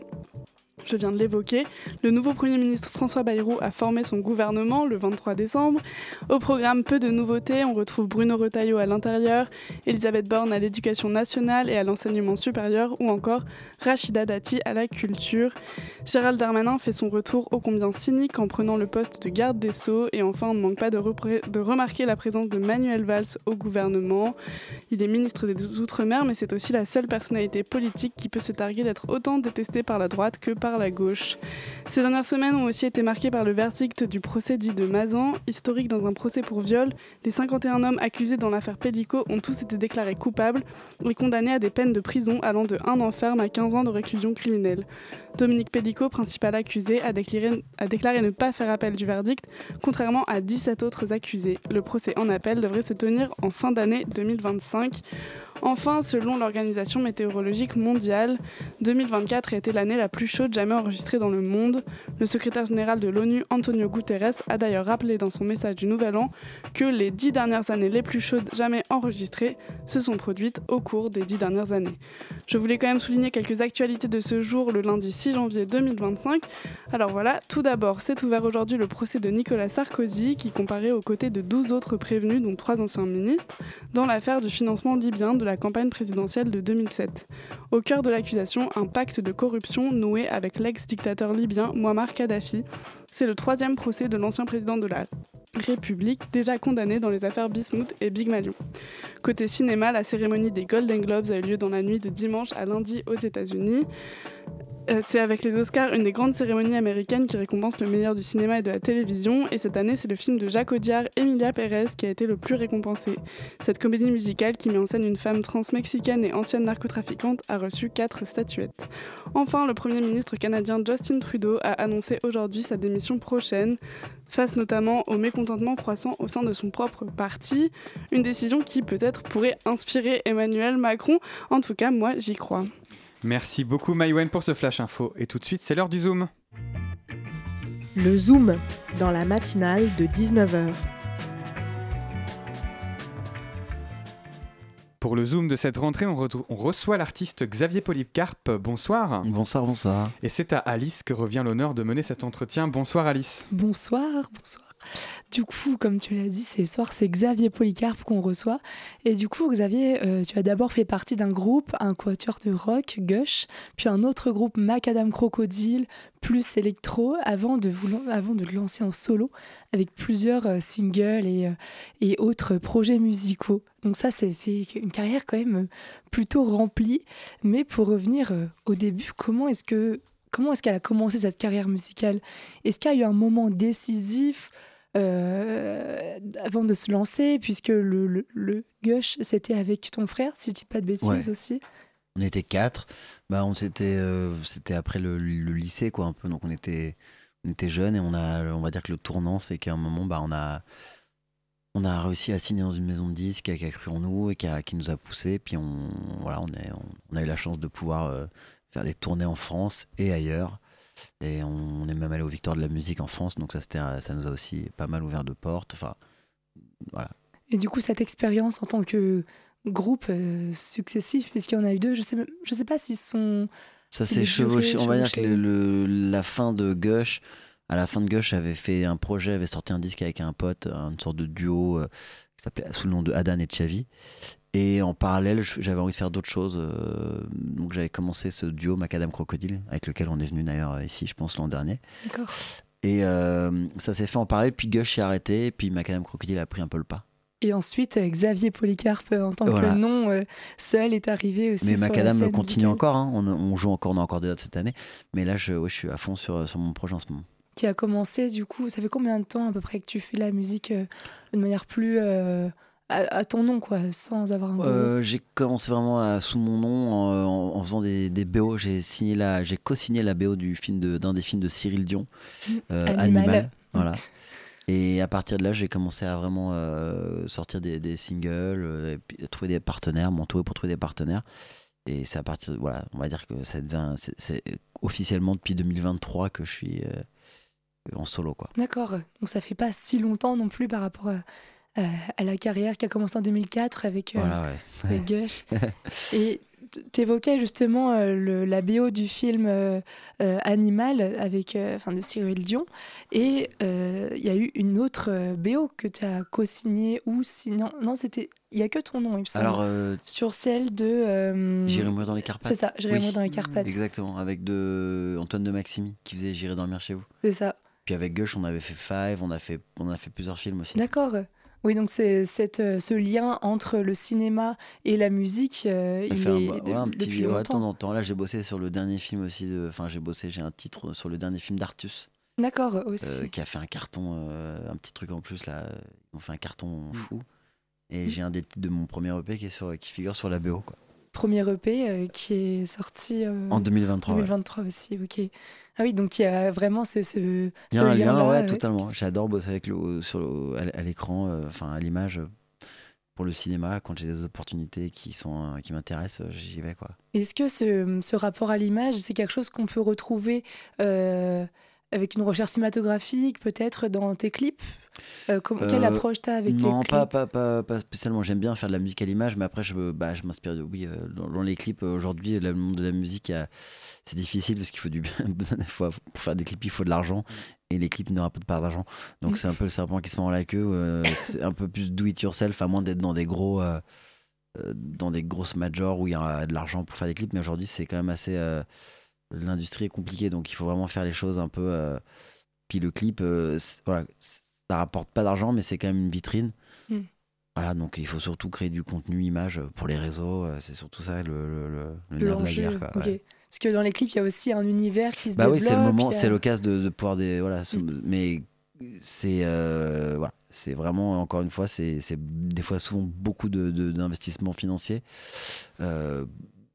Speaker 11: Je viens de l'évoquer, le nouveau Premier ministre François Bayrou a formé son gouvernement le vingt-trois décembre. Au programme, peu de nouveautés, on retrouve Bruno Retailleau à l'intérieur, Elisabeth Borne à l'éducation nationale et à l'enseignement supérieur, ou encore Rachida Dati à la culture. Gérald Darmanin fait son retour ô combien cynique en prenant le poste de garde des Sceaux. Et enfin, on ne manque pas de, repré- de remarquer la présence de Manuel Valls au gouvernement. Il est ministre des Outre-mer, mais c'est aussi la seule personnalité politique qui peut se targuer d'être autant détestée par la droite que par la gauche. Ces dernières semaines ont aussi été marquées par le verdict du procès dit de Mazan. Historique dans un procès pour viol, les cinquante et un hommes accusés dans l'affaire Pellico ont tous été déclarés coupables et condamnés à des peines de prison allant de un an ferme à quinze ans de réclusion criminelle. Dominique Pellico, principal accusé, a déclaré, a déclaré ne pas faire appel du verdict, contrairement à dix-sept autres accusés. Le procès en appel devrait se tenir en fin d'année deux mille vingt-cinq. Enfin, selon l'Organisation météorologique mondiale, deux mille vingt-quatre a été l'année la plus chaude jamais enregistrée dans le monde. Le secrétaire général de l'ONU, Antonio Guterres, a d'ailleurs rappelé dans son message du Nouvel An que les dix dernières années les plus chaudes jamais enregistrées se sont produites au cours des dix dernières années. Je voulais quand même souligner quelques actualités de ce jour, le lundi six janvier deux mille vingt-cinq. Alors voilà, tout d'abord, c'est ouvert aujourd'hui le procès de Nicolas Sarkozy, qui comparait aux côtés de douze autres prévenus, dont trois anciens ministres, dans l'affaire du financement libyen de la campagne présidentielle de deux mille sept. Au cœur de l'accusation, un pacte de corruption noué avec l'ex-dictateur libyen Mouammar Kadhafi. C'est le troisième procès de l'ancien président de la République, déjà condamné dans les affaires Bismuth et Big Malion. Côté cinéma, la cérémonie des Golden Globes a eu lieu dans la nuit de dimanche à lundi aux États-Unis. Euh, c'est avec les Oscars une des grandes cérémonies américaines qui récompense le meilleur du cinéma et de la télévision, et cette année c'est le film de Jacques Audiard, Emilia Pérez, qui a été le plus récompensé. Cette comédie musicale qui met en scène une femme trans-mexicaine et ancienne narcotrafiquante a reçu quatre statuettes. Enfin, le Premier ministre canadien Justin Trudeau a annoncé aujourd'hui sa démission prochaine, face notamment au mécontentement croissant au sein de son propre parti, une décision qui peut-être pourrait inspirer Emmanuel Macron. En tout cas, moi j'y crois.
Speaker 6: Merci beaucoup Maïwen pour ce flash info. Et tout de suite, c'est l'heure du Zoom.
Speaker 12: Le Zoom, dans la matinale de dix-neuf heures.
Speaker 6: Pour le Zoom de cette rentrée, on, re- on reçoit l'artiste Xavier Polycarpe. Bonsoir.
Speaker 13: Bonsoir, bonsoir.
Speaker 6: Et c'est à Alice que revient l'honneur de mener cet entretien. Bonsoir Alice.
Speaker 14: Bonsoir, bonsoir. Du coup, comme tu l'as dit, ce soir, c'est Xavier Polycarpe qu'on reçoit. Et du coup, Xavier, euh, tu as d'abord fait partie d'un groupe, un quatuor de rock, Gush, puis un autre groupe, Macadam Crocodile, plus électro, avant de, vous, avant de le lancer en solo, avec plusieurs euh, singles et, euh, et autres projets musicaux. Donc ça, c'est fait une carrière quand même plutôt remplie. Mais pour revenir euh, au début, comment est-ce que, comment est-ce qu'elle a commencé cette carrière musicale ? Est-ce qu'il y a eu un moment décisif Euh, avant de se lancer, puisque le, le, le Gush, c'était avec ton frère, si je ne dis pas de bêtises ouais. aussi.
Speaker 13: On était quatre. Bah, on s'était, euh, c'était après le, le lycée, quoi, un peu. Donc on était, on était jeunes et on a, on va dire que le tournant, c'est qu'à un moment, bah, on a, on a réussi à signer dans une maison de disques qui a cru en nous et qui, a, qui nous a poussés. Puis on, voilà, on, est, on, on a eu la chance de pouvoir euh, faire des tournées en France et ailleurs. Et on est même allé aux Victoires de la musique en France, donc ça, c'était, ça nous a aussi pas mal ouvert de portes. Enfin, voilà.
Speaker 14: Et du coup, cette expérience en tant que groupe euh, successif, puisqu'il y en a eu deux, je sais, je sais pas s'ils sont.
Speaker 13: Ça s'est chevauché. On va dire que le, le, la fin de Gush, à la fin de Gush, j'avais fait un projet, j'avais sorti un disque avec un pote, une sorte de duo euh, qui s'appelait sous le nom de Adan et Chavi. Et en parallèle, j'avais envie de faire d'autres choses. Euh, donc j'avais commencé ce duo Macadam Crocodile, avec lequel on est venu d'ailleurs ici, je pense, l'an dernier.
Speaker 14: D'accord.
Speaker 13: Et euh, ça s'est fait en parallèle, puis Gush s'est arrêté, et puis Macadam Crocodile a pris un peu le pas.
Speaker 14: Et ensuite, Xavier Polycarpe, en tant voilà. que nom euh, seul, est arrivé aussi.
Speaker 13: Mais
Speaker 14: sur
Speaker 13: Macadam
Speaker 14: la scène
Speaker 13: continue
Speaker 14: musicale.
Speaker 13: encore, hein. on, on joue encore, on a encore des dates cette année. Mais là, je, ouais, je suis à fond sur, sur mon projet en ce moment.
Speaker 14: Qui a commencé, du coup, ça fait combien de temps à peu près que tu fais la musique euh, de manière plus. Euh, À, à ton nom, quoi, sans avoir un
Speaker 13: euh, j'ai commencé vraiment à, sous mon nom en, en, en faisant des, des B O. J'ai, signé la, j'ai co-signé la B O du film de, d'un des films de Cyril Dion, euh, Animal. Animal. Voilà. Et à partir de là, j'ai commencé à vraiment euh, sortir des, des singles, euh, et trouver des partenaires, m'entourer pour trouver des partenaires. Et c'est à partir de, voilà, on va dire que ça devient, c'est, c'est officiellement depuis deux mille vingt-trois que je suis euh, en solo, quoi.
Speaker 14: D'accord. Donc ça fait pas si longtemps non plus par rapport à. Euh, à la carrière qui a commencé en deux mille quatre avec, euh,
Speaker 13: voilà, ouais.
Speaker 14: avec Gush. Et t'évoquais justement euh, le, la B O du film euh, euh, Animal avec, euh, de Cyril Dion. Et il euh, y a eu une autre euh, B O que tu as co-signée ou sinon. Non, c'était. Il n'y a que ton nom, il me semble.
Speaker 13: Alors, euh,
Speaker 14: sur celle de. Euh,
Speaker 13: J'irai mourir dans les Carpates.
Speaker 14: C'est ça, J'irai mourir
Speaker 13: oui.
Speaker 14: dans les Carpates.
Speaker 13: Exactement, avec de Antoine de Maximi qui faisait J'irai dormir chez vous.
Speaker 14: C'est ça.
Speaker 13: Puis avec Gush, on avait fait Five, on a fait, on a fait plusieurs films aussi.
Speaker 14: D'accord. Oui, donc c'est cette, euh, ce lien entre le cinéma et la musique, euh, il est
Speaker 13: un,
Speaker 14: de,
Speaker 13: ouais, un petit,
Speaker 14: depuis longtemps.
Speaker 13: Ouais, de temps en temps. Là, j'ai bossé sur le dernier film aussi. De, enfin, j'ai bossé, j'ai un titre sur le dernier film d'Artus.
Speaker 14: D'accord, aussi.
Speaker 13: Euh, qui a fait un carton, euh, un petit truc en plus là. Ils ont fait un carton fou. Et mmh. j'ai un des titres de mon premier E P qui, est sur, qui figure sur la B O, quoi.
Speaker 14: Premier E P euh, qui est sorti euh,
Speaker 13: en deux mille vingt-trois.
Speaker 14: deux mille vingt-trois ouais. aussi, ok. Ah oui, donc il y a vraiment ce, ce,
Speaker 13: il y a
Speaker 14: ce
Speaker 13: un lien,
Speaker 14: lien-là.
Speaker 13: ouais,
Speaker 14: euh,
Speaker 13: totalement. J'adore bosser avec le, sur le, à l'écran, enfin euh, à l'image. Pour le cinéma, quand j'ai des opportunités qui, sont, qui m'intéressent, j'y vais, quoi.
Speaker 14: Est-ce que ce, ce rapport à l'image, c'est quelque chose qu'on peut retrouver euh, avec une recherche cinématographique, peut-être dans tes clips euh, comme, euh, Quelle approche tu as avec
Speaker 13: non,
Speaker 14: tes clips?
Speaker 13: Non, pas, pas, pas, pas spécialement. J'aime bien faire de la musique à l'image, mais après, je, bah, je m'inspire de. Oui, euh, dans, dans les clips, aujourd'hui, le monde de la musique, euh, c'est difficile parce qu'il faut du bien. Pour faire des clips, il faut de l'argent. Et les clips ne rapportent pas d'argent. Donc mmh. c'est un peu le serpent qui se mord la queue. Euh, c'est un peu plus do it yourself, à moins d'être dans des gros. Euh, dans des grosses majors où il y a de l'argent pour faire des clips. Mais aujourd'hui, c'est quand même assez. Euh, l'industrie est compliquée, donc il faut vraiment faire les choses un peu. Euh, puis le clip, euh, voilà, ça rapporte pas d'argent, mais c'est quand même une vitrine.
Speaker 14: Mm.
Speaker 13: Voilà, donc il faut surtout créer du contenu image pour les réseaux. C'est surtout ça le, le, le, le nerf de la guerre. Quoi,
Speaker 14: okay.
Speaker 13: ouais.
Speaker 14: Parce que dans les clips, il y a aussi un univers qui se
Speaker 13: bah
Speaker 14: développe.
Speaker 13: Oui, c'est le moment,
Speaker 14: a...
Speaker 13: c'est l'occasion de, de pouvoir des voilà.
Speaker 14: Mm.
Speaker 13: Mais c'est euh, voilà, c'est vraiment encore une fois, c'est, c'est des fois souvent beaucoup de, de, d'investissements financiers. Euh,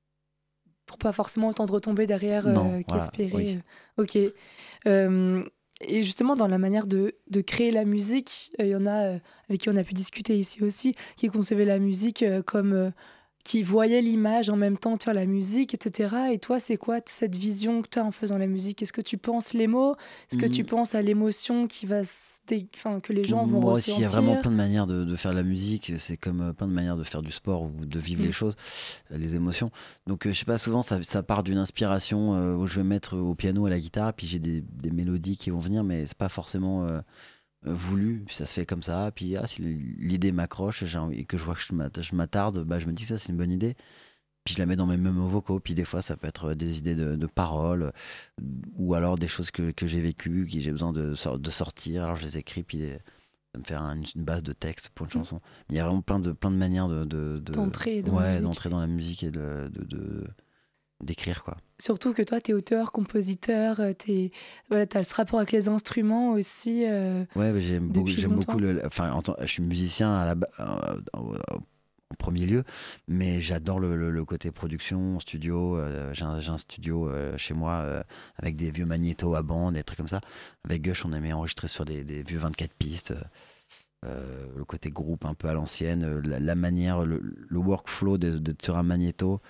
Speaker 14: pour pas forcément autant de retombées derrière euh,
Speaker 13: non,
Speaker 14: qu'espérer.
Speaker 13: Voilà, oui.
Speaker 14: Ok. Euh, et justement, dans la manière de, de créer la musique, il euh, y en a euh, avec qui on a pu discuter ici aussi, qui concevaient la musique euh, comme... Euh, qui voyaient l'image en même temps, tu vois, la musique, et cetera. Et toi, c'est quoi cette vision que tu as en faisant la musique ? Est-ce que tu penses les mots ? Est-ce que mmh. tu penses à l'émotion qui va dé... enfin, que les gens vont
Speaker 13: Moi
Speaker 14: ressentir ?
Speaker 13: Aussi, il y a vraiment plein de manières de, de faire la musique. C'est comme euh, plein de manières de faire du sport ou de vivre mmh. les choses, les émotions. Donc, euh, je sais pas, souvent, ça, ça part d'une inspiration euh, où je vais mettre au piano, à la guitare, puis j'ai des, des mélodies qui vont venir, mais c'est pas forcément... Euh, voulu, puis ça se fait comme ça, puis ah, si l'idée m'accroche et que je vois que je m'attarde, bah, je me dis que ça c'est une bonne idée, puis je la mets dans mes mémos vocaux, puis des fois ça peut être des idées de, de paroles, ou alors des choses que, que j'ai vécues, que j'ai besoin de, de sortir, alors je les écris, puis des, ça me fait un, une base de texte pour une chanson. Il y a vraiment plein de, plein de manières de, de, de,
Speaker 14: d'entrer dans,
Speaker 13: ouais, d'entrer dans la musique et de, de, de d'écrire quoi.
Speaker 14: Surtout que toi, t'es auteur, compositeur, t'es, voilà, t'as ce rapport avec les instruments aussi. Euh,
Speaker 13: ouais, bah, j'aime beaucoup, j'aime beaucoup le, enfin, en tant, je suis musicien à la, euh, en, en premier lieu, mais j'adore le, le, le côté production, studio. Euh, j'ai, un, j'ai un studio euh, chez moi euh, avec des vieux magnétos à bande, des trucs comme ça. Avec Gush, on aimait enregistrer sur des, des vieux vingt-quatre pistes. Euh, le côté groupe un peu à l'ancienne, la, la manière, le, le workflow d'être sur un magnéto.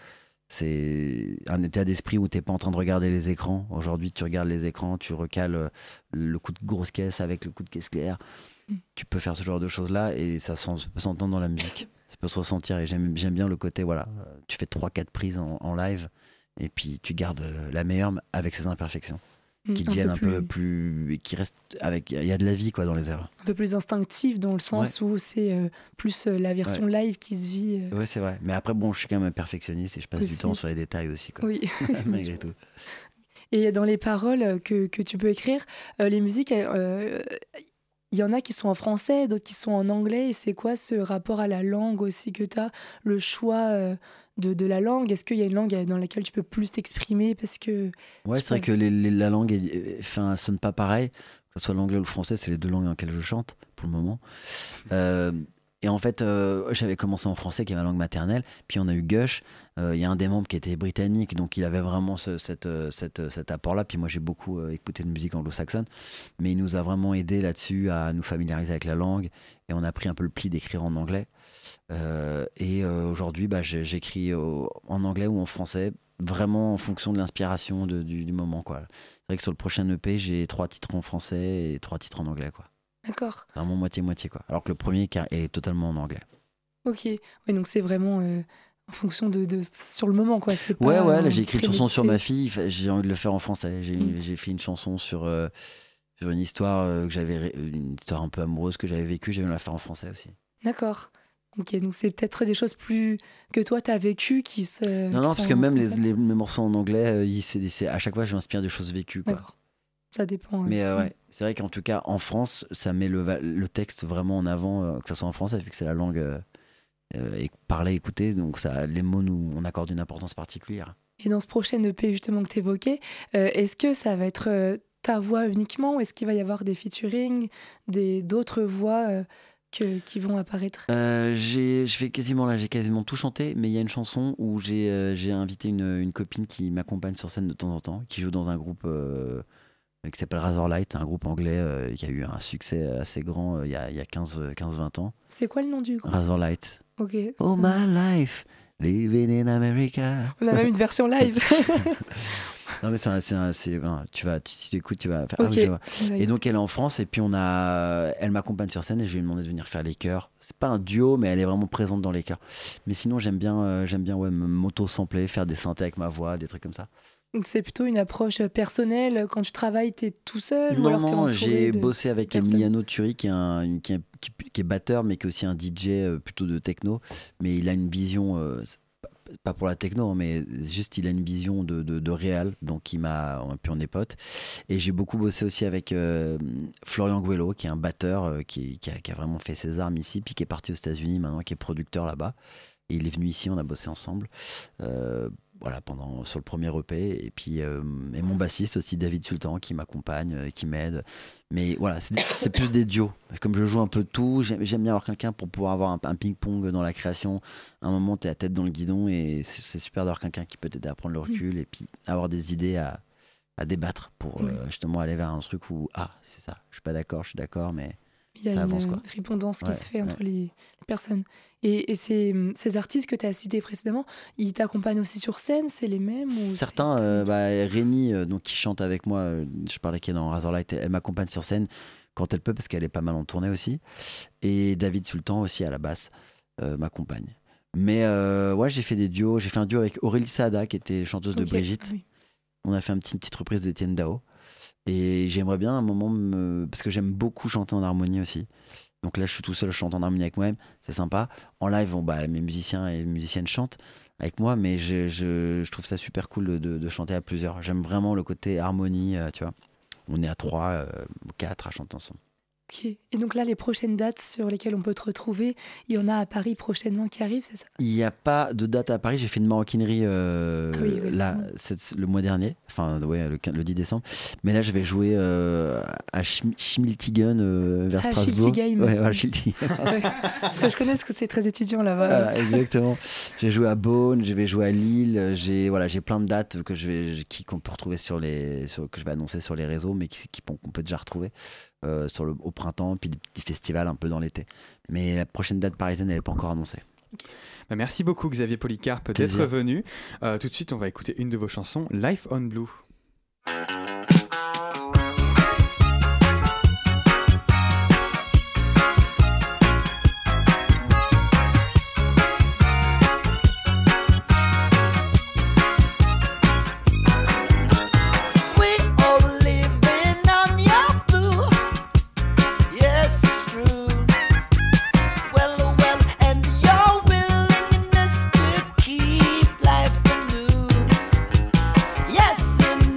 Speaker 13: C'est un état d'esprit où tu n'es pas en train de regarder les écrans. Aujourd'hui, tu regardes les écrans, tu recales le coup de grosse caisse avec le coup de caisse claire. Mm. Tu peux faire ce genre de choses-là et ça, ça peut s'entendre dans la musique. Ça peut se ressentir et j'aime, j'aime bien le côté, voilà, tu fais trois quatre prises en, en live et puis tu gardes la meilleure avec ses imperfections. Qui deviennent un, un peu plus, plus qui restent avec, il y a de la vie quoi dans les erreurs,
Speaker 14: un peu plus instinctif dans le sens ouais. où c'est euh, plus euh, la version ouais. live qui se vit euh...
Speaker 13: ouais c'est vrai, mais après bon je suis quand même un perfectionniste et je passe aussi. du temps sur les détails aussi quoi.
Speaker 14: Oui.
Speaker 13: Malgré tout.
Speaker 14: Et dans les paroles que, que tu peux écrire, euh, les musiques il euh, y en a qui sont en français, d'autres qui sont en anglais, et c'est quoi ce rapport à la langue aussi que tu as, le choix euh, De, de la langue? Est-ce qu'il y a une langue dans laquelle tu peux plus t'exprimer parce que
Speaker 13: ouais c'est vrai que les, les, la langue est, enfin, elle sonne pas pareil, que ce soit l'anglais ou le français, c'est les deux langues dans lesquelles je chante pour le moment. euh, et en fait euh, j'avais commencé en français qui est ma langue maternelle, puis on a eu Gush, il euh, y a un des membres qui était britannique, donc il avait vraiment ce, cette, cette, cet apport là, puis moi j'ai beaucoup euh, écouté de musique anglo-saxonne, mais il nous a vraiment aidé là-dessus à nous familiariser avec la langue, et on a pris un peu le pli d'écrire en anglais. Euh, et euh, aujourd'hui, bah, j'écris euh, en anglais ou en français, vraiment en fonction de l'inspiration de, du, du moment, quoi. C'est vrai que sur le prochain E P, j'ai trois titres en français et trois titres en anglais, quoi.
Speaker 14: D'accord.
Speaker 13: Vraiment moitié-moitié, quoi. Alors que le premier est totalement en anglais.
Speaker 14: Ok. Oui, donc c'est vraiment euh, en fonction de, de sur le moment, quoi. C'est pas,
Speaker 13: ouais, ouais. Là,
Speaker 14: euh,
Speaker 13: j'ai écrit une chanson sur ma fille. J'ai envie de le faire en français. J'ai, mm. j'ai fait une chanson sur euh, sur une histoire euh, que j'avais, une histoire un peu amoureuse que j'avais vécue. J'ai envie de la faire en français aussi.
Speaker 14: D'accord. Ok, donc c'est peut-être des choses plus que toi t'as vécues qui se.
Speaker 13: Non, non, parce que même les, les, les morceaux en anglais, euh, il, c'est, c'est, à chaque fois, je m'inspire de choses vécues, quoi.
Speaker 14: D'accord. Ça dépend.
Speaker 13: Mais euh, ouais, c'est vrai qu'en tout cas, en France, ça met le, le texte vraiment en avant, euh, que ça soit en français, vu que c'est la langue euh, euh, parlée, écoutée, donc ça, les mots, nous, on accorde une importance particulière.
Speaker 14: Et dans ce prochain E P justement que tu évoquais, euh, est-ce que ça va être euh, ta voix uniquement, ou est-ce qu'il va y avoir des featuring, des, d'autres voix euh, Que, qui vont apparaître?
Speaker 13: euh, j'ai, je fais quasiment, là, j'ai quasiment tout chanté, mais il y a une chanson où j'ai, euh, j'ai invité une, une copine qui m'accompagne sur scène de temps en temps, qui joue dans un groupe euh, qui s'appelle Razorlight, un groupe anglais euh, qui a eu un succès assez grand euh, il y a, il y a quinze vingt ans.
Speaker 14: C'est quoi le nom du groupe?
Speaker 13: Razorlight.
Speaker 14: Ok.
Speaker 13: Oh my life, living in America.
Speaker 14: On a même une version live.
Speaker 13: Non mais c'est, un, c'est, un, c'est non, tu vas, tu, si tu écoutes, tu vas faire.
Speaker 14: Okay.
Speaker 13: Ah oui, je vois. Et donc elle est en France et puis on a, elle m'accompagne sur scène et je lui ai demandé de venir faire les chœurs. C'est pas un duo mais elle est vraiment présente dans les chœurs. Mais sinon j'aime bien, euh, j'aime bien ouais, m'auto-sampler, faire des synthés avec ma voix, des trucs comme ça.
Speaker 14: Donc c'est plutôt une approche personnelle. Quand tu travailles, t'es tout seul?
Speaker 13: Non,
Speaker 14: ou alors
Speaker 13: non,
Speaker 14: t'es entouré
Speaker 13: j'ai
Speaker 14: de
Speaker 13: bossé avec personnes. Emiliano Turi qui est, un, qui, est, qui, qui est batteur mais qui est aussi un D J plutôt de techno. Mais il a une vision... Euh, pas pour la techno, mais juste il a une vision de, de, de réal, donc il m'a, puis on est potes. Et j'ai beaucoup bossé aussi avec euh, Florian Guello, qui est un batteur euh, qui, qui, a, qui a vraiment fait ses armes ici, puis qui est parti aux États-Unis maintenant, qui est producteur là-bas. Et il est venu ici, on a bossé ensemble. Euh, Voilà, pendant, sur le premier E P, et puis euh, et mon bassiste aussi, David Sultan, qui m'accompagne, euh, qui m'aide. Mais voilà, c'est, c'est plus des duos. Comme je joue un peu de tout, j'aime, j'aime bien avoir quelqu'un pour pouvoir avoir un, un ping-pong dans la création. À un moment, tu es la tête dans le guidon, et c'est, c'est super d'avoir quelqu'un qui peut t'aider à prendre le recul, et puis avoir des idées à, à débattre pour euh, justement aller vers un truc où, ah, c'est ça, je suis pas d'accord, je suis d'accord, mais
Speaker 14: il y a
Speaker 13: ça
Speaker 14: une
Speaker 13: avance, quoi.
Speaker 14: répondance
Speaker 13: Ouais,
Speaker 14: qui se fait entre
Speaker 13: ouais.
Speaker 14: les, les personnes. Et, et ces, ces artistes que tu as cités précédemment, ils t'accompagnent aussi sur scène, c'est les mêmes ou
Speaker 13: Certains, euh, bah, Rénie, euh, donc, qui chante avec moi, euh, je parlais qui est dans Razorlight, elle, elle m'accompagne sur scène quand elle peut, parce qu'elle est pas mal en tournée aussi. Et David Sultan aussi à la basse euh, m'accompagne. Mais euh, ouais, j'ai fait des duos. J'ai fait un duo avec Aurélie Saada, qui était chanteuse de
Speaker 14: Ok,
Speaker 13: Brigitte.
Speaker 14: oui.
Speaker 13: On a fait un petit, une petite reprise d'Étienne Dao. Et j'aimerais bien un moment, me... parce que j'aime beaucoup chanter en harmonie aussi. Donc là, je suis tout seul, je chante en harmonie avec moi-même, c'est sympa. En live, on, bah, mes musiciens et musiciennes chantent avec moi, mais je, je, je trouve ça super cool de, de, de chanter à plusieurs. J'aime vraiment le côté harmonie, euh, tu vois. On est à trois, euh, quatre à chanter ensemble.
Speaker 14: Ok. Et donc là, les prochaines dates sur lesquelles on peut te retrouver, il y en a à Paris prochainement qui arrivent, c'est ça?
Speaker 13: Il n'y a pas de date à Paris. J'ai fait une maroquinerie euh,
Speaker 14: Ah oui,
Speaker 13: là,
Speaker 14: récemment.
Speaker 13: cette- le mois dernier, enfin ouais, le, quinze le dix décembre. Mais là, je vais jouer euh, à Schim- Schmiltigen euh, vers
Speaker 14: Ah,
Speaker 13: Strasbourg.
Speaker 14: Schiltigheim.
Speaker 13: Ouais, voilà, Schiltigheim.
Speaker 14: Ouais. Parce que je connais, parce que c'est très étudiant là-bas.
Speaker 13: Voilà, exactement. J'ai joué à Beaune, je vais jouer à Lille. J'ai voilà, j'ai plein de dates que je vais, qui qu'on peut retrouver sur les, sur- que je vais annoncer sur les réseaux, mais qui, qui- qu'on peut déjà retrouver euh, sur le, au printemps, puis des petits festivals un peu dans l'été. Mais la prochaine date parisienne, elle n'est pas encore annoncée.
Speaker 6: Bah, merci beaucoup Xavier Polycarpe
Speaker 13: Plaisir.
Speaker 6: d'être venu. Euh, tout de suite, on va écouter une de vos chansons, Life on Blue.
Speaker 15: We all living on your blue. Yes, it's true. Well, oh, well, and your willingness to keep life anew. Yes, and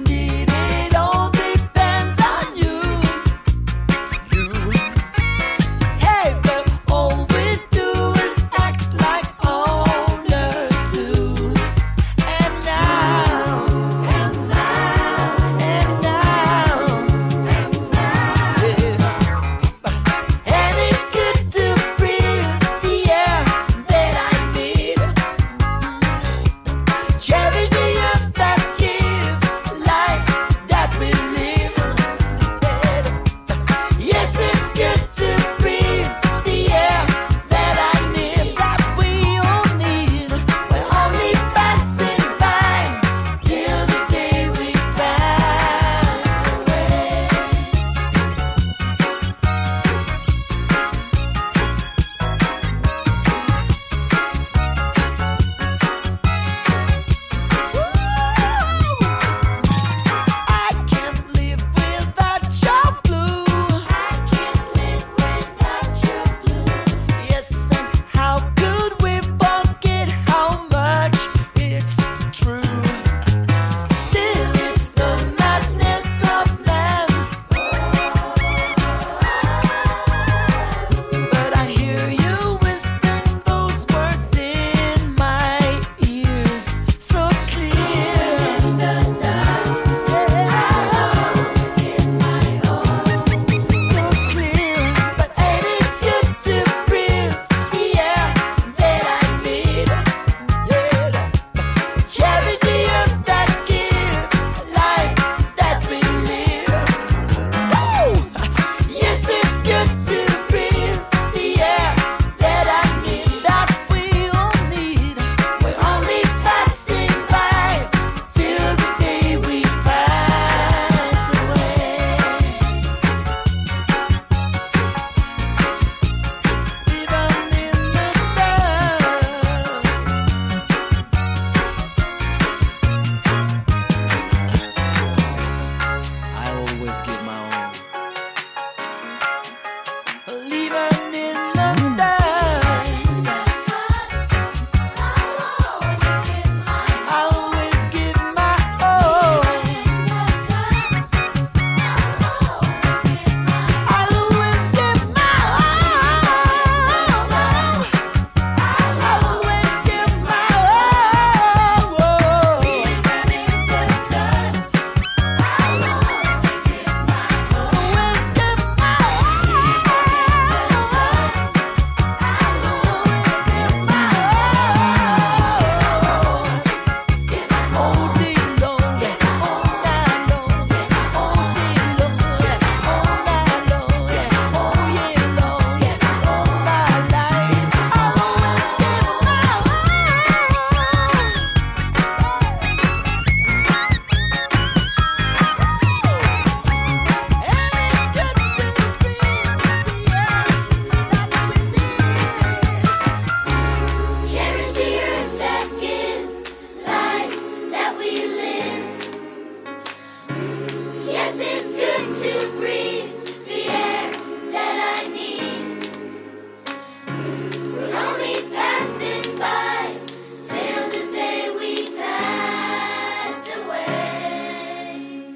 Speaker 10: to breathe the air that I need. We're only passing by till the day we pass away.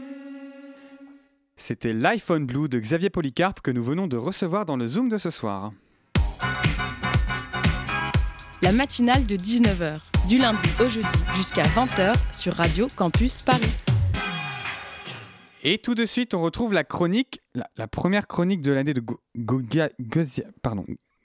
Speaker 6: C'était Life on Blue de Xavier Polycarpe que nous venons de recevoir dans le Zoom de ce soir.
Speaker 1: La matinale de dix-neuf heures, du lundi au jeudi jusqu'à vingt heures sur Radio Campus Paris.
Speaker 6: Et tout de suite, on retrouve la chronique, la, la première chronique de l'année de Go, Go, Ga, Gozia, pardon,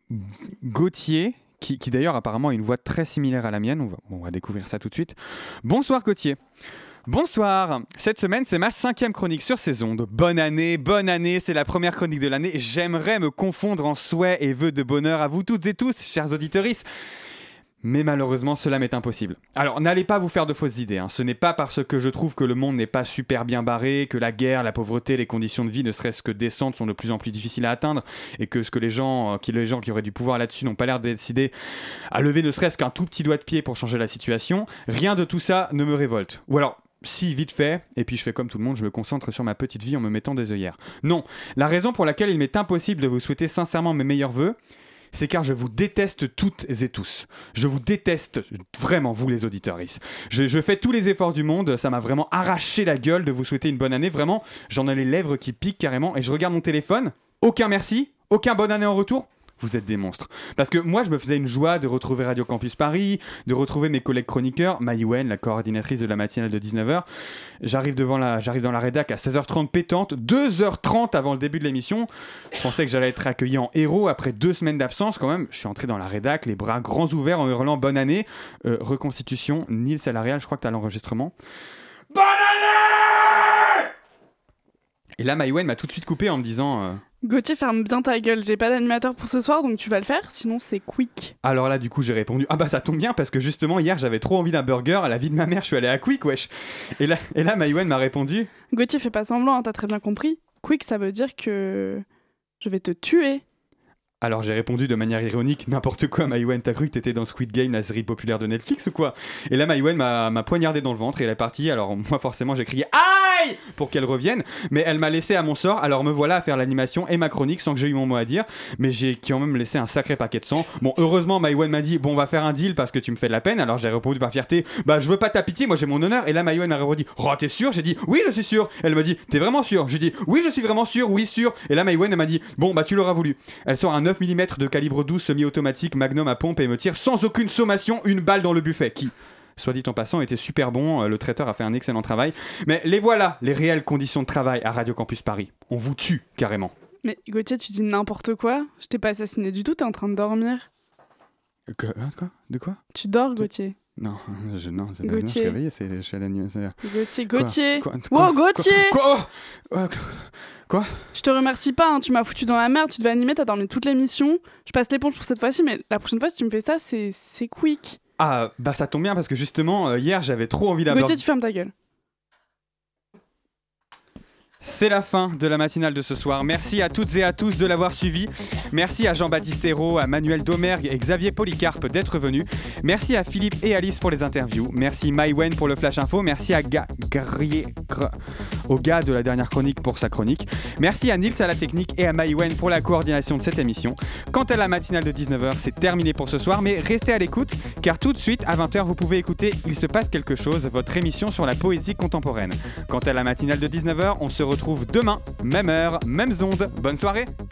Speaker 6: Gauthier, qui, qui d'ailleurs apparemment a une voix très similaire à la mienne. On va, on va découvrir ça tout de suite. Bonsoir Gauthier. Bonsoir, cette semaine c'est ma cinquième chronique sur ces ondes. Bonne année, bonne année, c'est la première chronique de l'année. J'aimerais me confondre en souhaits et vœux de bonheur à vous toutes et tous, chers auditeuristes. Mais malheureusement, cela m'est impossible. Alors, n'allez pas vous faire de fausses idées. Hein. Ce n'est pas parce que je trouve que le monde n'est pas super bien barré, que la guerre, la pauvreté, les conditions de vie, ne serait-ce que décentes, sont de plus en plus difficiles à atteindre, et que ce que les gens, qui, les gens qui auraient du pouvoir là-dessus n'ont pas l'air décidés à lever ne serait-ce qu'un tout petit doigt de pied pour changer la situation. Rien de tout ça ne me révolte. Ou alors, si, vite fait, et puis je fais comme tout le monde, je me concentre sur ma petite vie en me mettant des œillères. Non, la raison pour laquelle il m'est impossible de vous souhaiter sincèrement mes meilleurs vœux, c'est car je vous déteste toutes et tous. Je vous déteste vraiment, vous les auditeurs. Je, je fais tous les efforts du monde, ça m'a vraiment arraché la gueule de vous souhaiter une bonne année. Vraiment, j'en ai les lèvres qui piquent carrément et je regarde mon téléphone. Aucun merci, aucun bonne année en retour. Vous êtes des monstres. Parce que moi, je me faisais une joie de retrouver Radio Campus Paris, de retrouver mes collègues chroniqueurs, Maïwen, la coordinatrice de la matinale de dix-neuf heures. J'arrive, devant la, j'arrive dans la rédac à seize heures trente pétante, deux heures trente avant le début de l'émission. Je pensais que j'allais être accueilli en héros après deux semaines d'absence quand même. Je suis entré dans la rédac, les bras grands ouverts en hurlant « Bonne année euh, !» Reconstitution, Nil Salarial, je crois que tu as l'enregistrement. Bonne année! Et là, Maïwen m'a tout de suite coupé en me disant... Euh,
Speaker 11: Gauthier, ferme bien ta gueule, j'ai pas d'animateur pour ce soir, donc tu vas le faire, sinon c'est quick.
Speaker 6: Alors là, du coup, j'ai répondu, ah bah ça tombe bien, parce que justement, hier, j'avais trop envie d'un burger, à la vie de ma mère, je suis allé à Quick, wesh. Et là, et là Maïwen m'a répondu...
Speaker 11: Gauthier, fais pas semblant, hein, t'as très bien compris. Quick, ça veut dire que je vais te tuer.
Speaker 6: Alors j'ai répondu de manière ironique, n'importe quoi Maïwen, t'as cru que t'étais dans Squid Game, la série populaire de Netflix ou quoi? Et là Maïwen m'a, m'a poignardé dans le ventre et elle est partie, alors moi forcément j'ai crié aïe pour qu'elle revienne, mais elle m'a laissé à mon sort, alors me voilà à faire l'animation et ma chronique sans que j'ai eu mon mot à dire, mais j'ai quand même laissé un sacré paquet de sang. Bon heureusement Maïwen m'a dit, bon on va faire un deal parce que tu me fais de la peine, alors j'ai répondu par fierté, bah je veux pas ta pitié, moi j'ai mon honneur, et là Maïwen m'a répondu, oh t'es sûr? J'ai dit, oui je suis sûr. Elle m'a dit, t'es vraiment sûr? J'ai dit, oui je suis vraiment sûr, oui sûr. Et là Maïwen elle m'a dit, bon bah tu l'auras voulu. Elle sort un neuf millimètres de calibre douze semi-automatique Magnum à pompe et me tire sans aucune sommation une balle dans le buffet qui, soit dit en passant, était super bon. Le traiteur a fait un excellent travail. Mais les voilà, les réelles conditions de travail à Radio Campus Paris. On vous tue carrément.
Speaker 11: Mais Gauthier, tu dis n'importe quoi. Je t'ai pas assassiné du tout, t'es en train de dormir.
Speaker 6: Que, quoi? De quoi?
Speaker 11: Tu dors, Gauthier?
Speaker 6: Non, je, non, c'est pas, non, je suis réveillé, c'est, je suis à l'anniversaire.
Speaker 11: Gauthier, Gauthier
Speaker 6: quoi, quoi,
Speaker 11: Wow, Gauthier
Speaker 6: Quoi, quoi, quoi
Speaker 11: Je te remercie pas, hein, tu m'as foutu dans la merde, tu devais animer, t'as dormi toute l'émission. Je passe l'éponge pour cette fois-ci, mais la prochaine fois, si tu me fais ça, c'est, c'est quick.
Speaker 6: Ah, bah ça tombe bien, parce que justement, euh, hier, j'avais trop envie d'avoir...
Speaker 11: Gauthier, tu fermes ta gueule.
Speaker 6: C'est la fin de la matinale de ce soir. Merci à toutes et à tous de l'avoir suivi. Merci à Jean-Baptiste Hérault, à Manuel Domergue et Xavier Polycarpe d'être venus. Merci à Philippe et Alice pour les interviews. Merci Maïwen pour le Flash Info. Merci à Ga... Garrier... Gr... au gars de la dernière chronique pour sa chronique. Merci à Nils à la technique et à Maïwen pour la coordination de cette émission. Quant à la matinale de dix-neuf heures, c'est terminé pour ce soir, mais restez à l'écoute, car tout de suite, à vingt heures, vous pouvez écouter Il se passe quelque chose, votre émission sur la poésie contemporaine. Quant à la matinale de dix-neuf heures, on se retrouve demain, même heure, mêmes ondes. Bonne soirée!